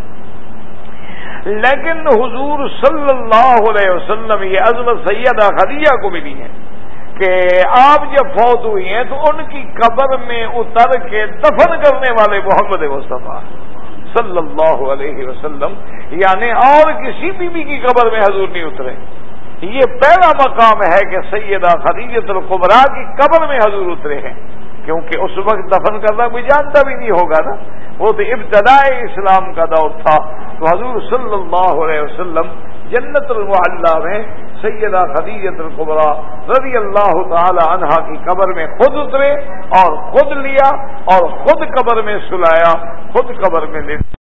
لیکن حضور صلی اللہ علیہ وسلم یہ عظمت سیدہ خدیجہ کو ملی ہے کہ آپ جب فوت ہوئی ہیں تو ان کی قبر میں اتر کے دفن کرنے والے محمد مصطفیٰ صلی اللہ علیہ وسلم، یعنی اور کسی بیوی کی قبر میں حضور نہیں اترے. یہ پہلا مقام ہے کہ سیدہ خدیجہ الکبریٰ کی قبر میں حضور اترے ہیں، کیونکہ اس وقت دفن کرنا کوئی جانتا بھی نہیں ہوگا نا، وہ تو ابتدائی اسلام کا دور تھا. تو حضور صلی اللہ علیہ وسلم جنت المعلی میں سیدہ خدیجہ الکبریٰ رضی اللہ تعالی عنہا کی قبر میں خود اترے اور خود لیا اور خود قبر میں سلایا، خود قبر میں لے